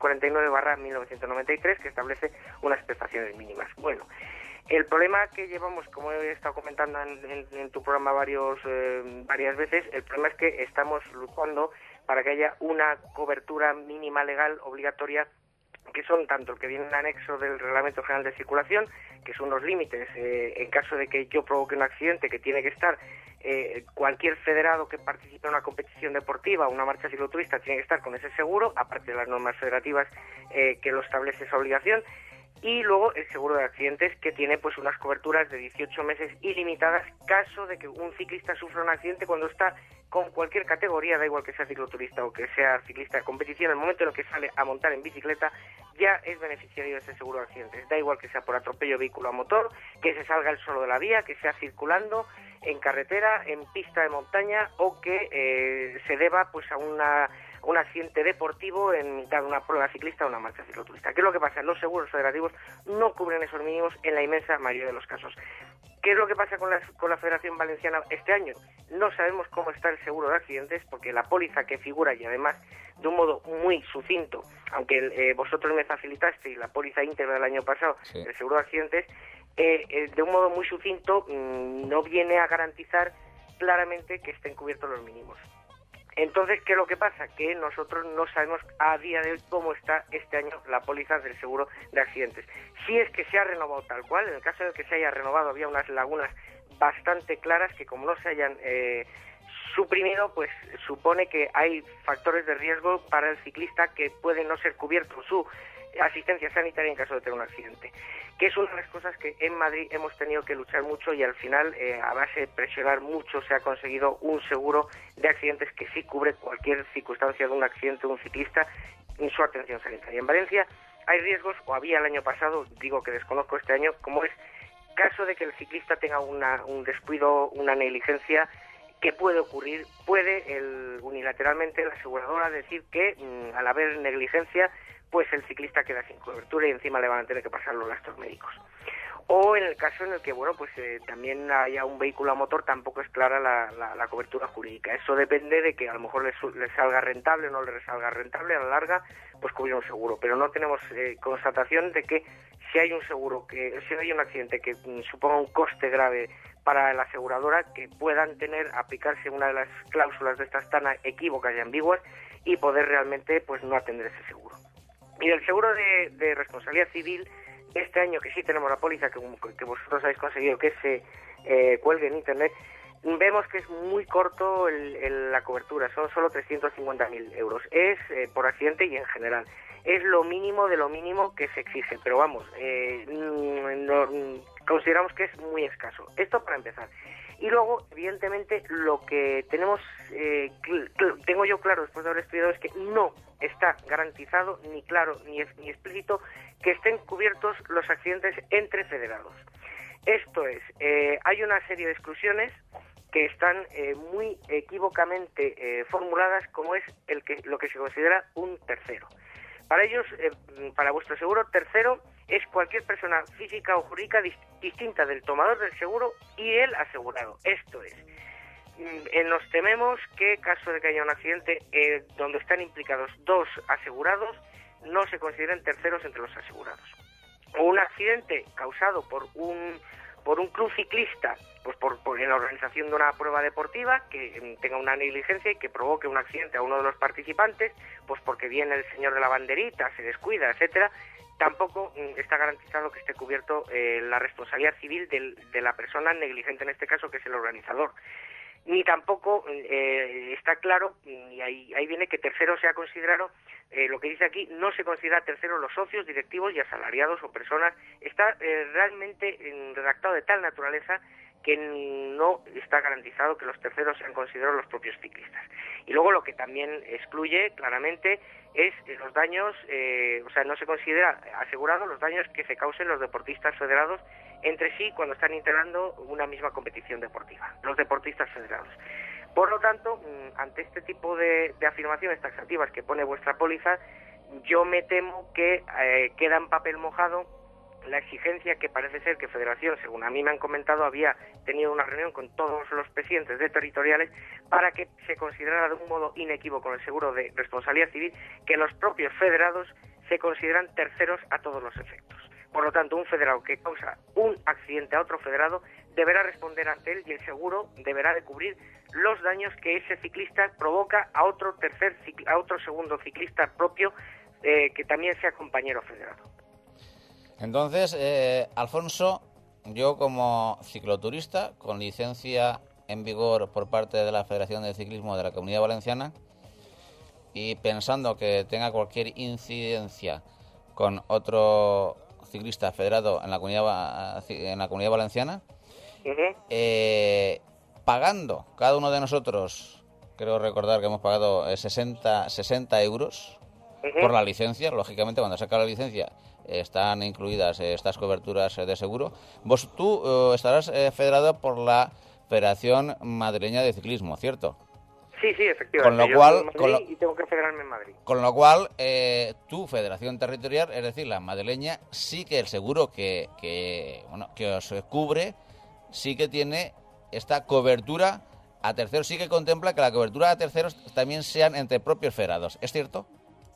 849/1993, que establece unas prestaciones mínimas. Bueno, el problema que llevamos, como he estado comentando en tu programa varias veces, el problema es que estamos luchando para que haya una cobertura mínima legal obligatoria, que son tanto el que viene en anexo del Reglamento General de Circulación, que son unos límites en caso de que yo provoque un accidente, que tiene que estar cualquier federado que participe en una competición deportiva, una marcha cicloturista, tiene que estar con ese seguro, aparte de las normas federativas que lo establece esa obligación. Y luego el seguro de accidentes, que tiene pues unas coberturas de 18 meses ilimitadas, caso de que un ciclista sufra un accidente cuando está con cualquier categoría, da igual que sea cicloturista o que sea ciclista de competición, en el momento en el que sale a montar en bicicleta ya es beneficiario de ese seguro de accidentes, da igual que sea por atropello vehículo a motor, que se salga él solo de la vía, que sea circulando en carretera, en pista de montaña, o que se deba pues a un accidente deportivo en mitad de una prueba ciclista o una marcha cicloturista. ¿Qué es lo que pasa? Los seguros federativos no cubren esos mínimos en la inmensa mayoría de los casos. ¿Qué es lo que pasa con la Federación Valenciana este año? No sabemos cómo está el seguro de accidentes, porque la póliza que figura, y además de un modo muy sucinto, aunque vosotros me facilitasteis la póliza íntegra del año pasado, sí, el seguro de accidentes, de un modo muy sucinto no viene a garantizar claramente que estén cubiertos los mínimos. Entonces, ¿qué es lo que pasa? Que nosotros no sabemos a día de hoy cómo está este año la póliza del seguro de accidentes. Si es que se ha renovado tal cual, en el caso de que se haya renovado había unas lagunas bastante claras que, como no se hayan suprimido, pues supone que hay factores de riesgo para el ciclista que pueden no ser cubiertos su asistencia sanitaria en caso de tener un accidente, que es una de las cosas que en Madrid hemos tenido que luchar mucho, y al final, a base de presionar mucho, se ha conseguido un seguro de accidentes que sí cubre cualquier circunstancia de un accidente de un ciclista en su atención sanitaria. En Valencia hay riesgos, o había el año pasado, digo que desconozco este año, como es caso de que el ciclista tenga un descuido, una negligencia, que puede ocurrir, puede unilateralmente la aseguradora decir que al haber negligencia, pues el ciclista queda sin cobertura y encima le van a tener que pasar los gastos médicos. O en el caso en el que, bueno, pues también haya un vehículo a motor, tampoco es clara la cobertura jurídica. Eso depende de que a lo mejor le salga rentable o no le salga rentable, a la larga, pues cubrir un seguro. Pero no tenemos constatación de que si hay un seguro, si hay un accidente que suponga un coste grave para la aseguradora, que puedan aplicarse una de las cláusulas de estas tan equívocas y ambiguas y poder realmente pues no atender ese seguro. Y del seguro de responsabilidad civil, este año que sí tenemos la póliza que vosotros habéis conseguido que se cuelgue en Internet, vemos que es muy corto la cobertura, son solo 350.000 euros. Es por accidente y en general. Es lo mínimo de lo mínimo que se exige, pero vamos, consideramos que es muy escaso. Esto para empezar. Y luego, evidentemente, lo que tenemos, tengo yo claro después de haber estudiado, es que no está garantizado, ni claro, ni explícito, que estén cubiertos los accidentes entre federados. Esto es, hay una serie de exclusiones que están muy equívocamente formuladas, como es lo que se considera un tercero. Para ellos, para vuestro seguro, tercero es cualquier persona física o jurídica distinta del tomador del seguro y el asegurado. Esto es, nos tememos que, caso de que haya un accidente donde están implicados dos asegurados, no se consideren terceros entre los asegurados. O un accidente causado por un club ciclista, pues en la organización de una prueba deportiva, que tenga una negligencia y que provoque un accidente a uno de los participantes, pues porque viene el señor de la banderita, se descuida, etcétera, tampoco está garantizado que esté cubierto la responsabilidad civil de la persona negligente, en este caso, que es el organizador. Ni tampoco está claro, y ahí viene que tercero se ha considerado, lo que dice aquí, no se considera tercero los socios, directivos y asalariados o personas. Está realmente redactado de tal naturaleza que no está garantizado que los terceros sean considerados los propios ciclistas. Y luego lo que también excluye claramente es los daños, o sea, no se considera asegurado los daños que se causen los deportistas federados entre sí cuando están integrando una misma competición deportiva, los deportistas federados. Por lo tanto, ante este tipo de afirmaciones taxativas que pone vuestra póliza, yo me temo que queda en papel mojado la exigencia que parece ser que Federación, según a mí me han comentado, había tenido una reunión con todos los presidentes de territoriales para que se considerara de un modo inequívoco el seguro de responsabilidad civil, que los propios federados se consideran terceros a todos los efectos. Por lo tanto, un federado que causa un accidente a otro federado deberá responder ante él y el seguro deberá de cubrir los daños que ese ciclista provoca a otro segundo ciclista propio que también sea compañero federado. Entonces, Alfonso, yo como cicloturista con licencia en vigor por parte de la Federación de Ciclismo de la Comunidad Valenciana y pensando que tenga cualquier incidencia con otro ciclista federado en la Comunidad Valenciana, pagando cada uno de nosotros, creo recordar que hemos pagado 60 euros por la licencia. Lógicamente, cuando saca la licencia están incluidas estas coberturas de seguro. Tú estarás federado por la Federación Madrileña de Ciclismo, ¿cierto? Sí, efectivamente. Con lo yo cual, vivo en Madrid y tengo que federarme en Madrid. Con lo cual, tu federación territorial, es decir, la madrileña, sí que el seguro que os cubre, sí que tiene esta cobertura a terceros, sí que contempla que la cobertura a terceros también sean entre propios federados. ¿Es cierto?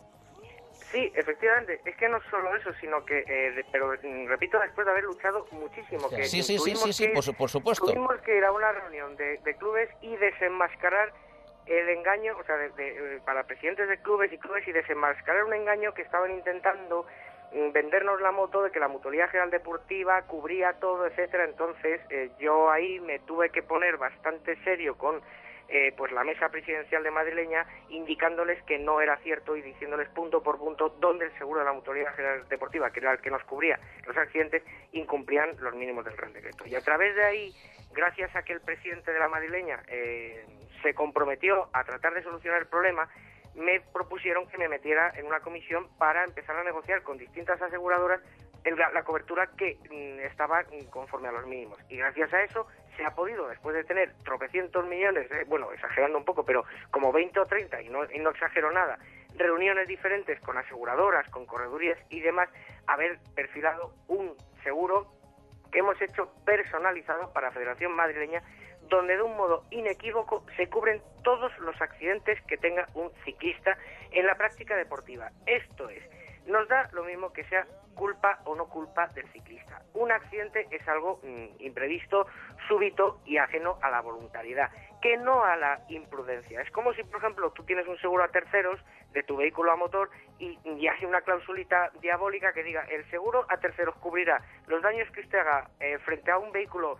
Sí, efectivamente. Es que no solo eso, sino que, pero repito, después de haber luchado muchísimo. Que Sí, por supuesto. Tuvimos que ir a una reunión de clubes y desenmascarar el engaño, o sea, para presidentes de clubes y desenmascarar un engaño que estaban intentando vendernos la moto de que la Mutualidad General Deportiva cubría todo, etcétera. Entonces yo ahí me tuve que poner bastante serio con pues la mesa presidencial de madrileña, indicándoles que no era cierto y diciéndoles punto por punto dónde el seguro de la Mutualidad General Deportiva, que era el que nos cubría los accidentes, incumplían los mínimos del Real Decreto. Y a través de ahí, gracias a que el presidente de la madrileña se comprometió a tratar de solucionar el problema, me propusieron que me metiera en una comisión para empezar a negociar con distintas aseguradoras la cobertura que estaba conforme a los mínimos. Y gracias a eso se ha podido, después de tener tropecientos millones, bueno, exagerando un poco, pero como 20 o 30, y no exagero nada, reuniones diferentes con aseguradoras, con corredurías y demás, haber perfilado un seguro que hemos hecho personalizado para la Federación Madrileña, donde de un modo inequívoco se cubren todos los accidentes que tenga un ciclista en la práctica deportiva. Esto es, nos da lo mismo que sea culpa o no culpa del ciclista. Un accidente es algo imprevisto, súbito y ajeno a la voluntariedad, que no a la imprudencia. Es como si, por ejemplo, tú tienes un seguro a terceros de tu vehículo a motor y hay una clausulita diabólica que diga: el seguro a terceros cubrirá los daños que usted haga frente a un vehículo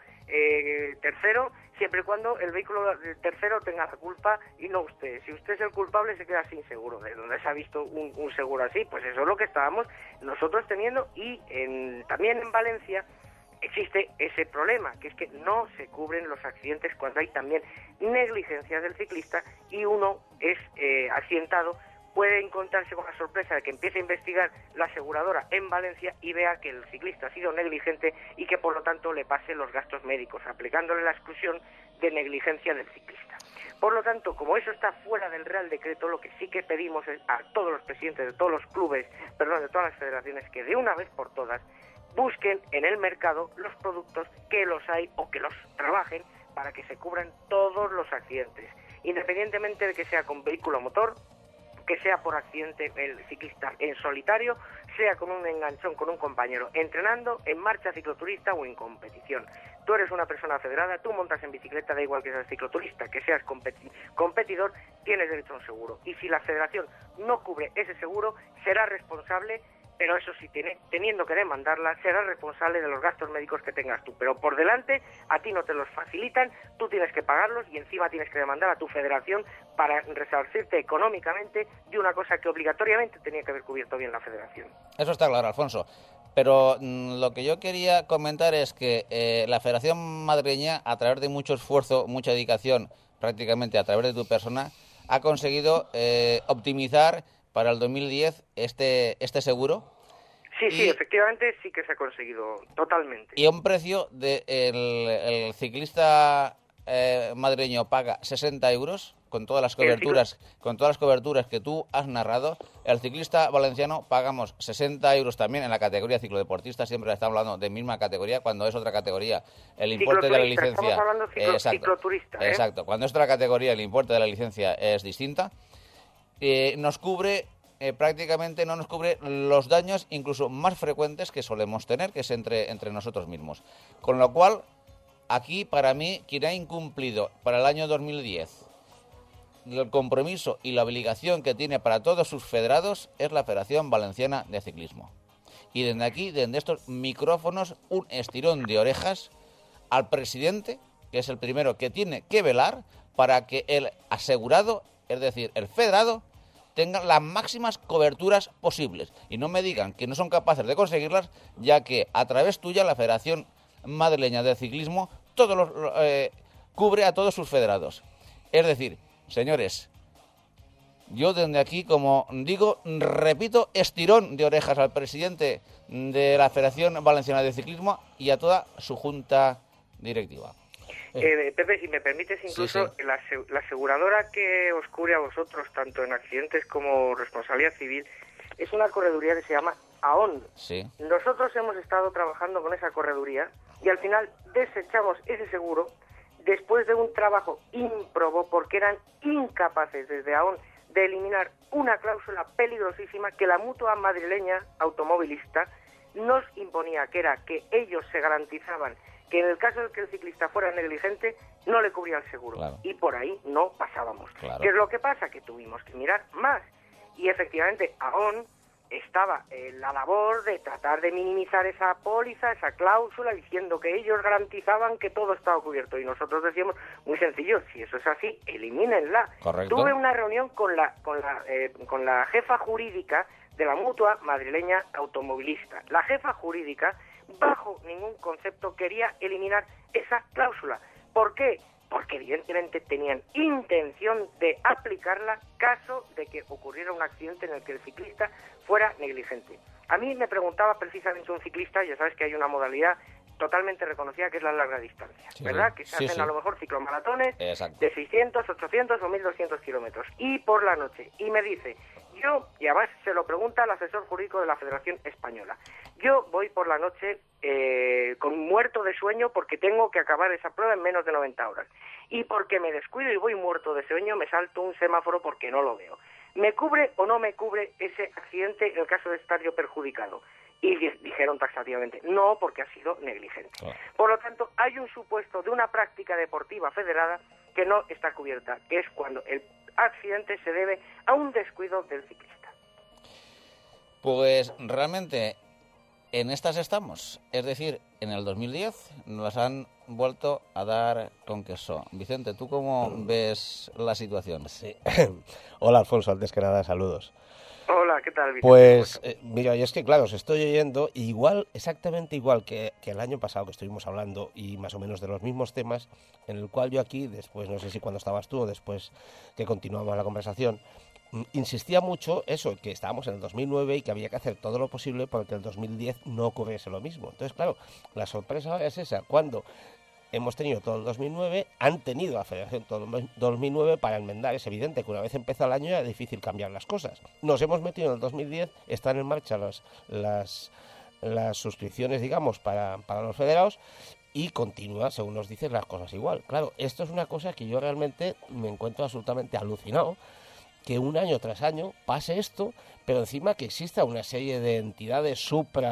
tercero, siempre y cuando el vehículo tercero tenga la culpa y no usted. Si usted es el culpable, se queda sin seguro. ¿De dónde se ha visto un seguro así? Pues eso es lo que estábamos nosotros teniendo, y también en Valencia existe ese problema, que es que no se cubren los accidentes cuando hay también negligencias del ciclista y uno es accidentado. Puede encontrarse con la sorpresa de que empiece a investigar la aseguradora en Valencia y vea que el ciclista ha sido negligente y que por lo tanto le pase los gastos médicos, aplicándole la exclusión de negligencia del ciclista. Por lo tanto, como eso está fuera del Real Decreto, lo que sí que pedimos es a todos los presidentes de todos los clubes, de todas las federaciones, que de una vez por todas busquen en el mercado los productos que los hay o que los trabajen para que se cubran todos los accidentes, independientemente de que sea con vehículo a motor, que sea por accidente el ciclista en solitario, sea con un enganchón con un compañero, entrenando, en marcha cicloturista o en competición. Tú eres una persona federada, tú montas en bicicleta, da igual que seas cicloturista, que seas competidor, tienes derecho a un seguro. Y si la federación no cubre ese seguro, será responsable, pero eso sí, teniendo que demandarla, será responsable de los gastos médicos que tengas tú. Pero por delante, a ti no te los facilitan, tú tienes que pagarlos y encima tienes que demandar a tu federación para resarcirte económicamente de una cosa que obligatoriamente tenía que haber cubierto bien la federación. Eso está claro, Alfonso. Pero lo que yo quería comentar es que la Federación Madrileña, a través de mucho esfuerzo, mucha dedicación, prácticamente a través de tu persona, ha conseguido optimizar para el 2010 este seguro. Sí, efectivamente sí que se ha conseguido totalmente. Y a un precio de el ciclista madrileño paga 60 euros con todas las coberturas que tú has narrado. El ciclista valenciano pagamos 60 euros también en la categoría ciclodeportista. Siempre estamos hablando de misma categoría, cuando es otra categoría el importe de la licencia. Estamos hablando cicloturista. Exacto. Cuando es otra categoría el importe de la licencia es distinta. Nos cubre prácticamente, no nos cubre los daños incluso más frecuentes que solemos tener, que es entre nosotros mismos. Con lo cual, aquí para mí quien ha incumplido para el año 2010 el compromiso y la obligación que tiene para todos sus federados es la Federación Valenciana de Ciclismo. Y desde aquí, desde estos micrófonos, un estirón de orejas al presidente, que es el primero que tiene que velar para que el asegurado, es decir, el federado, tenga las máximas coberturas posibles. Y no me digan que no son capaces de conseguirlas, ya que a través tuya la Federación Madrileña de Ciclismo cubre a todos sus federados. Es decir, señores, yo desde aquí, como digo, repito, estirón de orejas al presidente de la Federación Valenciana de Ciclismo y a toda su junta directiva. Pepe, si me permites, incluso Sí. la aseguradora que os cubre a vosotros, tanto en accidentes como responsabilidad civil, es una correduría que se llama AON. Sí. Nosotros hemos estado trabajando con esa correduría y al final desechamos ese seguro después de un trabajo ímprobo porque eran incapaces desde AON de eliminar una cláusula peligrosísima que la mutua madrileña automovilista nos imponía, que era que ellos se garantizaban que en el caso de que el ciclista fuera negligente no le cubría el seguro. Claro. Y por ahí no pasábamos. Claro. ¿Qué es lo que pasa? Que tuvimos que mirar más. Y efectivamente, AON estaba en la labor de tratar de minimizar esa póliza, esa cláusula, diciendo que ellos garantizaban que todo estaba cubierto. Y nosotros decíamos, muy sencillo, si eso es así, elimínenla. Correcto. Tuve una reunión con la jefa jurídica de la mutua madrileña automovilista. La jefa jurídica, bajo ningún concepto, quería eliminar esa cláusula. ¿Por qué? Porque evidentemente tenían intención de aplicarla caso de que ocurriera un accidente en el que el ciclista fuera negligente. A mí me preguntaba precisamente un ciclista, ya sabes que hay una modalidad totalmente reconocida que es la larga distancia, Sí, ¿verdad? Que se sí, hacen sí. a lo mejor ciclomaratones Exacto. de 600, 800 o 1200 kilómetros y por la noche. Y me dice, yo, y además se lo pregunta al asesor jurídico de la Federación Española, yo voy por la noche con muerto de sueño porque tengo que acabar esa prueba en menos de 90 horas. Y porque me descuido y voy muerto de sueño, me salto un semáforo porque no lo veo. ¿Me cubre o no me cubre ese accidente en el caso de estar yo perjudicado? Y dijeron taxativamente, no, porque ha sido negligente. Claro. Por lo tanto, hay un supuesto de una práctica deportiva federada que no está cubierta, que es cuando el accidente se debe a un descuido del ciclista. Pues realmente en estas estamos. Es decir, en el 2010 nos han vuelto a dar con queso. Vicente, ¿tú cómo ves la situación? Sí. Hola, Alfonso, antes que nada, saludos. Hola, ¿qué tal, Vicente? Pues, mira, y es que, claro, os estoy oyendo igual, exactamente igual que el año pasado que estuvimos hablando y más o menos de los mismos temas, en el cual yo aquí, después, no sé si cuando estabas tú o después que continuamos la conversación, insistía mucho eso, que estábamos en el 2009 y que había que hacer todo lo posible porque el 2010 no ocurriese lo mismo. Entonces, claro, la sorpresa ahora es esa, cuando hemos tenido todo el 2009, han tenido la Federación todo el 2009 para enmendar. Es evidente que una vez empezado el año ya es difícil cambiar las cosas. Nos hemos metido en el 2010, están en marcha las suscripciones, digamos, para los federados y continúa, según nos dicen, las cosas igual. Claro, esto es una cosa que yo realmente me encuentro absolutamente alucinado, que un año tras año pase esto, pero encima que exista una serie de entidades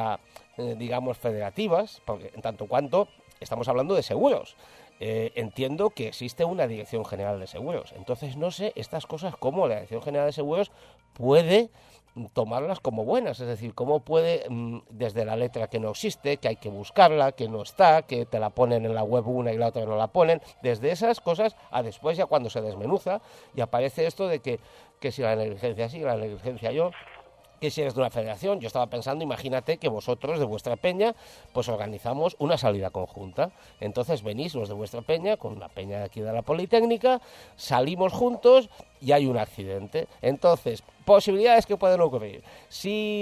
digamos, federativas, porque en tanto cuanto estamos hablando de seguros. Entiendo que existe una Dirección General de Seguros. Entonces, no sé, estas cosas como la Dirección General de Seguros puede tomarlas como buenas. Es decir, cómo puede, desde la letra que no existe, que hay que buscarla, que no está, que te la ponen en la web una y la otra no la ponen, desde esas cosas a después ya cuando se desmenuza y aparece esto de que si la negligencia sí, la negligencia yo, que si eres de una federación, yo estaba pensando, imagínate que vosotros de vuestra peña, pues organizamos una salida conjunta. Entonces venís los de vuestra peña, con la peña de aquí de la Politécnica, salimos juntos y hay un accidente. Entonces, posibilidades que pueden ocurrir. Si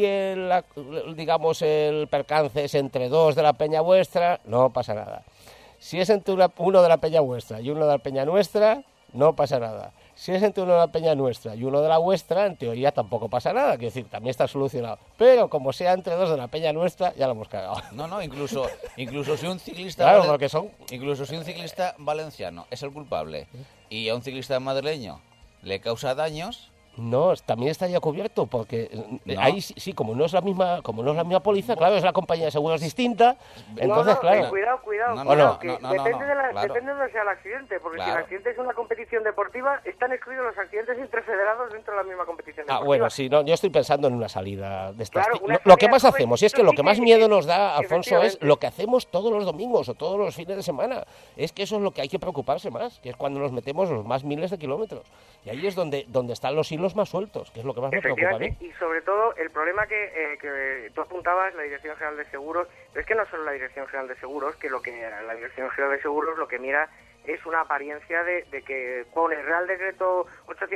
digamos el percance es entre dos de la peña vuestra, no pasa nada. Si es entre uno de la peña vuestra y uno de la peña nuestra, no pasa nada. Si es entre uno de la peña nuestra y uno de la vuestra, en teoría tampoco pasa nada, quiero decir, también está solucionado. Pero como sea entre dos de la peña nuestra, ya lo hemos cagado. No, incluso si un ciclista Claro, porque incluso si un ciclista valenciano es el culpable y a un ciclista madrileño le causa daños, No, también estaría cubierto porque No. ahí sí, como no es la misma póliza, claro, es la compañía de seguros distinta, entonces no, claro. Cuidado, No, no, que no, depende claro. depende de donde sea el accidente, porque si Claro. el accidente es una competición deportiva, están excluidos los accidentes interfederados dentro de la misma competición deportiva. Bueno, sí, no, yo estoy pensando en una salida de estas. Claro, una Lo que salida más joven, hacemos, y es eso que lo sí que más que- miedo nos da, Alfonso, es efectivamente. lo que hacemos todos los domingos o todos los fines de semana. Es que eso es lo que hay que preocuparse más, que es cuando nos metemos los más miles de kilómetros. Y ahí es donde están los hilos más sueltos, que es lo que más me preocupa a mí. Efectivamente, y sobre todo el problema que tú apuntabas, la Dirección General de Seguros, pero es que no solo la Dirección General de Seguros, que la Dirección General de Seguros lo que mira es una apariencia de que pone Real Decreto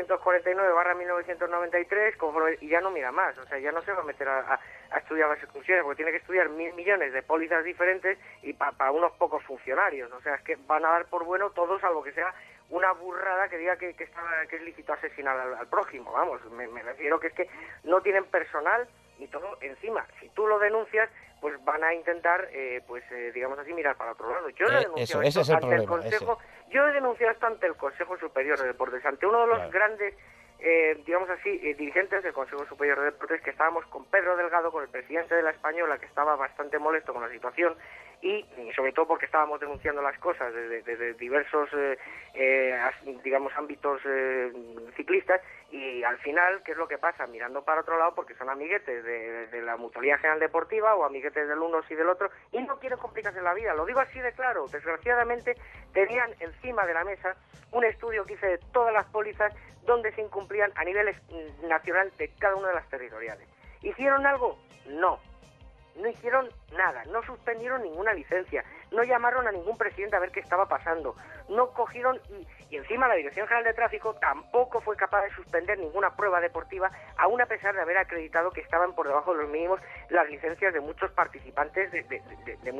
849/1993 conforme, y ya no mira más, o sea, ya no se va a meter a estudiar las exclusiones, porque tiene que estudiar 1.000 millones de pólizas diferentes y para unos pocos funcionarios, o sea, es que van a dar por bueno todos, salvo que sea una burrada que diga que es lícito asesinar al prójimo, vamos, me refiero que es que no tienen personal y todo encima. Si tú lo denuncias, pues van a intentar, digamos así, mirar para otro lado. Yo lo he denunciado ese es el ante el problema, Consejo, yo he denunciado esto ante el Consejo Superior de Deportes, ante uno de los Claro. grandes, digamos así, dirigentes del Consejo Superior de Deportes, que estábamos con Pedro Delgado, con el presidente de la Española, que estaba bastante molesto con la situación, y sobre todo porque estábamos denunciando las cosas desde diversos, digamos, ámbitos ciclistas, y al final, ¿qué es lo que pasa? Mirando para otro lado, porque son amiguetes de la Mutualidad General Deportiva o amiguetes del uno y del otro, y no quieren complicarse la vida. Lo digo así de claro. Desgraciadamente, tenían encima de la mesa un estudio que hice de todas las pólizas donde se incumplían a nivel nacional de cada una de las territoriales. ¿Hicieron algo? No. No hicieron nada, no suspendieron ninguna licencia, no llamaron a ningún presidente a ver qué estaba pasando, no cogieron y encima la Dirección General de Tráfico tampoco fue capaz de suspender ninguna prueba deportiva, aún a pesar de haber acreditado que estaban por debajo de los mínimos las licencias de muchos participantes de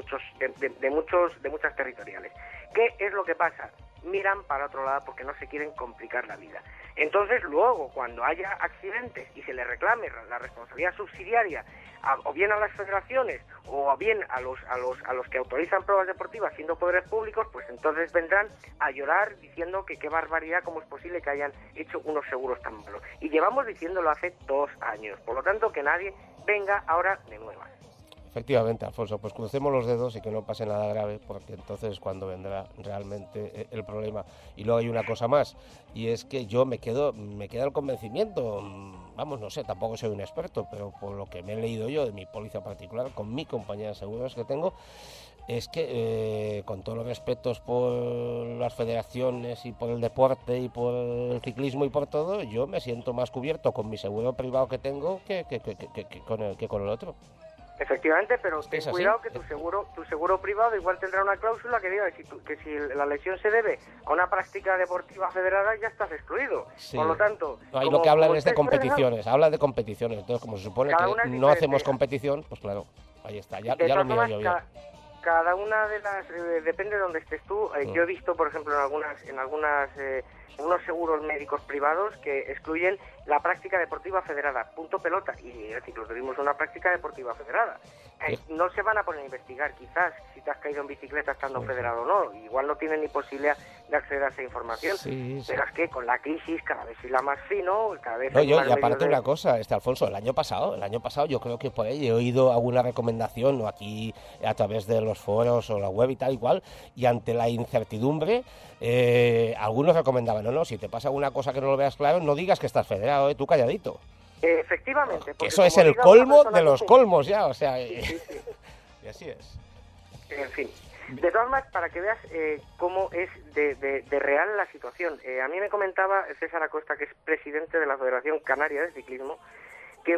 muchas territoriales. ¿Qué es lo que pasa? Miran para otro lado porque no se quieren complicar la vida. Entonces luego, cuando haya accidentes y se le reclame la responsabilidad subsidiaria o bien a las federaciones o bien a los que autorizan pruebas deportivas siendo poderes públicos, pues entonces vendrán a llorar diciendo que qué barbaridad, cómo es posible que hayan hecho unos seguros tan malos. Y llevamos diciéndolo hace 2 años, por lo tanto que nadie venga ahora de nuevas. Efectivamente, Alfonso, pues crucemos los dedos y que no pase nada grave, porque entonces es cuando vendrá realmente el problema. Y luego hay una cosa más, y es que me queda el convencimiento, vamos, no sé, tampoco soy un experto, pero por lo que me he leído yo de mi póliza particular, con mi compañía de seguros que tengo, es que con todos los respetos por las federaciones y por el deporte y por el ciclismo y por todo, yo me siento más cubierto con mi seguro privado que tengo que con el otro. Efectivamente, pero ten es así. cuidado que tu seguro privado igual tendrá una cláusula que diga que si la lesión se debe a una práctica deportiva federada ya estás excluido. Sí. Por lo tanto, Ahí como- lo que hablan como es de estés competiciones, habla de competiciones. Entonces, como se supone Cada que una es no diferente. hacemos competición, pues claro, ahí está, ya De lo todas miro formas, yo bien. cada una de las depende de donde estés tú. Yo he visto, por ejemplo, en unos seguros médicos privados que excluyen la práctica deportiva federada, punto pelota, y el cicloturismo es una práctica deportiva federada. No se van a poner a investigar, quizás, si te has caído en bicicleta estando federado o no. Igual no tienen ni posibilidad de acceder a esa información. Sí. Pero es que con la crisis cada vez hila más fino, cada vez No, hay más y aparte medios de- una cosa, Alfonso, el año pasado yo creo que por ahí he oído alguna recomendación o aquí a través de los foros o la web y tal igual, y ante la incertidumbre algunos recomendaban, no, si te pasa alguna cosa que no lo veas claro, no digas que estás federado, tú calladito. Efectivamente. Que porque eso es como el diga colmo una persona de los que- colmos ya, o sea, Sí. y así es. En fin. De todas maneras, para que veas cómo es de real la situación. A mí me comentaba César Acosta, que es presidente de la Federación Canaria de Ciclismo, que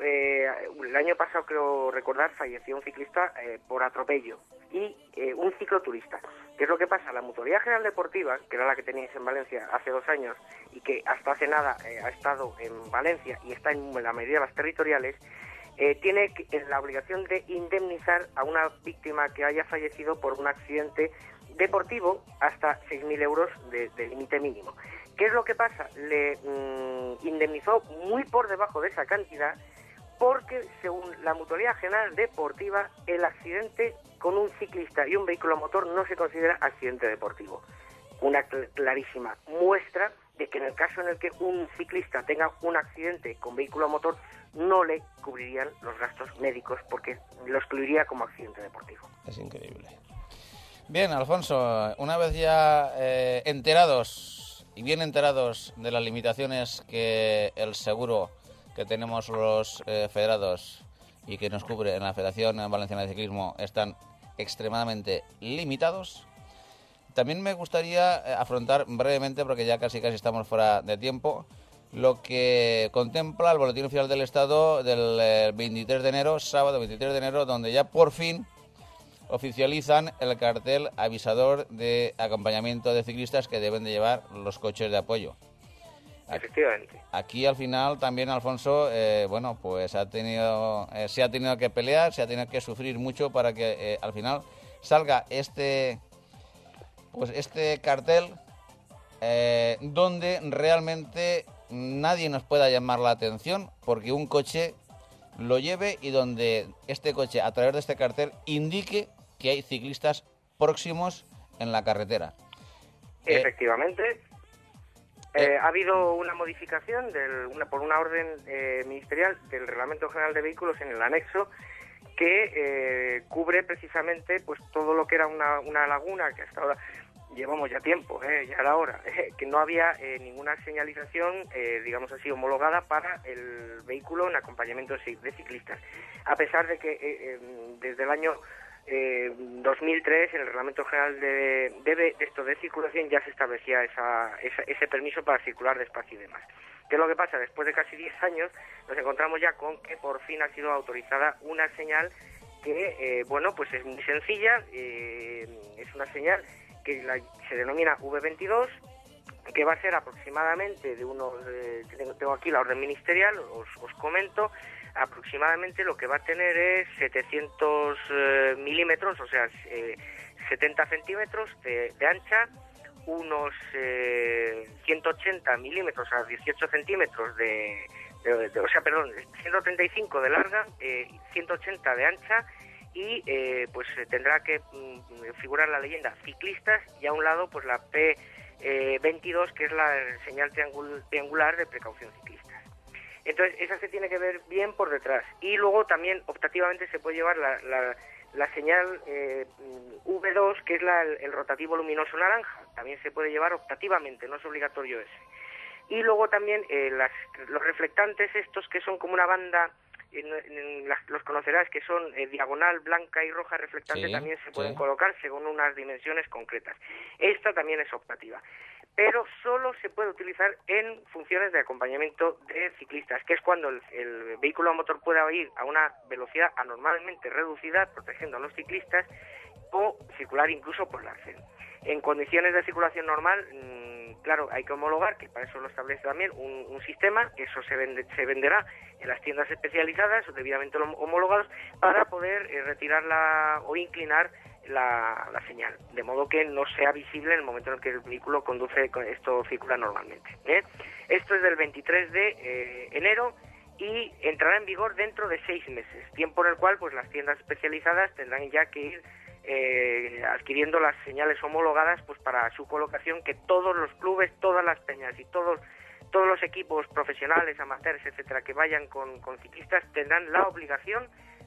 el año pasado, creo recordar, falleció un ciclista por atropello y un cicloturista. ¿Qué es lo que pasa? La Mutualidad General Deportiva, que era la que teníais en Valencia hace 2 años y que hasta hace nada ha estado en Valencia y está en la mayoría de las territoriales, tiene la obligación de indemnizar a una víctima que haya fallecido por un accidente deportivo hasta 6.000 euros de límite mínimo. ¿Qué es lo que pasa? Le indemnizó muy por debajo de esa cantidad porque, según la Mutualidad General Deportiva, el accidente con un ciclista y un vehículo a motor no se considera accidente deportivo. Una clarísima muestra de que en el caso en el que un ciclista tenga un accidente con vehículo a motor, no le cubrirían los gastos médicos porque lo excluiría como accidente deportivo. Es increíble. Bien, Alfonso, una vez ya enterados y bien enterados de las limitaciones que el seguro que tenemos los federados y que nos cubre en la Federación Valenciana de Ciclismo están extremadamente limitados, también me gustaría afrontar brevemente, porque ya casi estamos fuera de tiempo, lo que contempla el Boletín Oficial del Estado del 23 de enero, sábado 23 de enero, donde ya por fin oficializan el cartel avisador de acompañamiento de ciclistas que deben de llevar los coches de apoyo. Efectivamente. Aquí al final también, Alfonso, bueno, pues se ha tenido que pelear, se ha tenido que sufrir mucho para que al final salga este cartel donde realmente nadie nos pueda llamar la atención porque un coche lo lleve y donde este coche, a través de este cartel, indique que hay ciclistas próximos en la carretera. Efectivamente. Ha habido una modificación por una orden ministerial del Reglamento General de Vehículos en el anexo que cubre precisamente pues todo lo que era una laguna que hasta ahora llevamos ya tiempo, ya era hora, que no había ninguna señalización, digamos así, homologada para el vehículo en acompañamiento de ciclistas. A pesar de que desde el año 2003 en el Reglamento General de Circulación ya se establecía ese permiso para circular despacio y demás. ¿Qué es lo que pasa? Después de casi 10 años nos encontramos ya con que por fin ha sido autorizada una señal que, bueno, pues es muy sencilla, es una señal que se denomina V22, que va a ser aproximadamente de unos, tengo aquí la orden ministerial, os comento, aproximadamente lo que va a tener es 700 milímetros, o sea, 70 centímetros de ancha, unos 180 milímetros, o sea, 18 centímetros o sea, perdón, 135 de larga, 180 de ancha, y pues tendrá que figurar la leyenda ciclistas y a un lado pues la P22, que es la señal triangular de precaución ciclistas. Entonces esa se tiene que ver bien por detrás, y luego también optativamente se puede llevar la señal V2, que es el rotativo luminoso naranja, también se puede llevar optativamente, no es obligatorio ese. Y luego también los reflectantes estos que son como una banda, los conocerás, que son diagonal, blanca y roja reflectante, también se pueden colocar según unas dimensiones concretas. Esta también es optativa, pero solo se puede utilizar en funciones de acompañamiento de ciclistas, que es cuando el vehículo a motor pueda ir a una velocidad anormalmente reducida, protegiendo a los ciclistas, o circular incluso por la acera. En condiciones de circulación normal, claro, hay que homologar, que para eso lo establece también un sistema, que eso se venderá en las tiendas especializadas, debidamente homologados, para poder retirarla o inclinar la señal, de modo que no sea visible en el momento en el que el vehículo esto circula normalmente. Esto es del 23 de enero y entrará en vigor dentro de 6 meses, tiempo en el cual pues las tiendas especializadas tendrán ya que ir adquiriendo las señales homologadas pues para su colocación, que todos los clubes, todas las peñas y todos los equipos profesionales, amateurs, etcétera, que vayan con ciclistas tendrán la obligación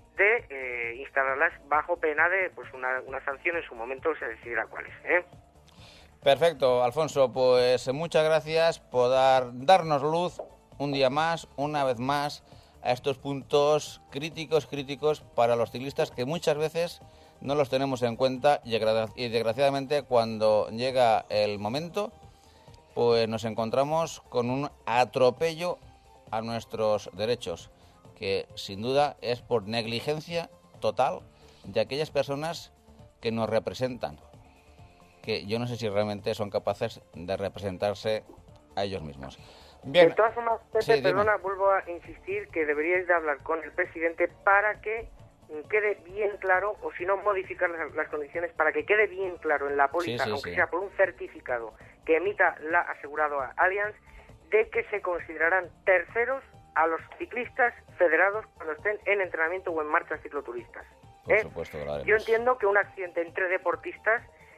de instalarlas bajo pena de pues una sanción. En su momento se decidirá cuál es. Perfecto, Alfonso, pues muchas gracias por darnos luz un día más, una vez más, a estos puntos críticos para los ciclistas que muchas veces no los tenemos en cuenta y desgraciadamente cuando llega el momento pues nos encontramos con un atropello a nuestros derechos, que sin duda es por negligencia total de aquellas personas que nos representan, que yo no sé si realmente son capaces de representarse a ellos mismos. Bien. De todas formas, Pepe, Sí, perdona, vuelvo a insistir que deberíais de hablar con el presidente para que quede bien claro, o si no, modificar las condiciones para que quede bien claro en la póliza, aunque sea por un certificado que emita la aseguradora Allianz, de que se considerarán terceros a los ciclistas federados cuando estén en entrenamiento o en marchas cicloturistas. Por supuesto, claro. Yo entiendo que un accidente entre deportistas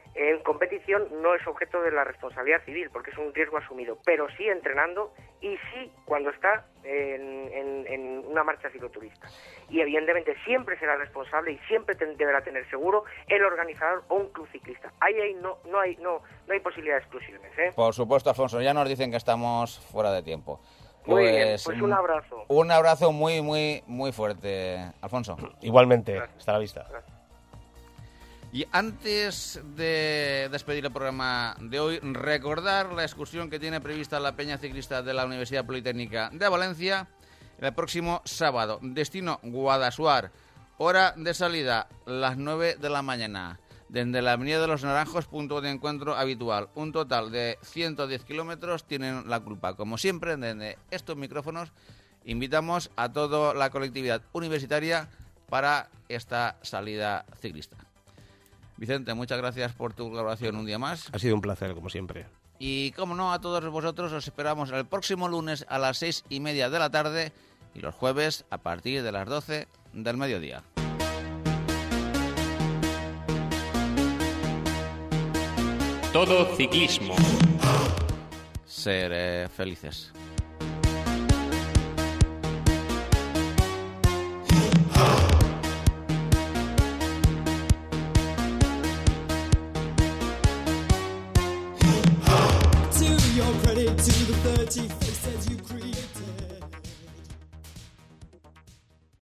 en competición no es objeto de la responsabilidad civil, porque es un riesgo asumido, pero sí entrenando y sí cuando está en una marcha cicloturista. Y evidentemente siempre será responsable y siempre deberá tener seguro el organizador o un club ciclista. Ahí no hay posibilidad de exclusiones, ¿eh? Por supuesto, Alfonso, ya nos dicen que estamos fuera de tiempo. Muy bien, pues un abrazo. Un abrazo muy, muy, muy fuerte, Alfonso. Igualmente, Gracias. hasta la vista. Gracias. Y antes de despedir el programa de hoy, recordar la excursión que tiene prevista la Peña Ciclista de la Universidad Politécnica de Valencia el próximo sábado. Destino Guadassuar, hora de salida las 9 de la mañana. Desde la Avenida de los Naranjos, punto de encuentro habitual. Un total de 110 kilómetros tienen la culpa. Como siempre, desde estos micrófonos, invitamos a toda la colectividad universitaria para esta salida ciclista. Vicente, muchas gracias por tu colaboración un día más. Ha sido un placer, como siempre. Y, como no, a todos vosotros os esperamos el próximo lunes a las 6:30 de la tarde y los jueves a partir de las 12 del mediodía. Todo ciclismo. Ser felices.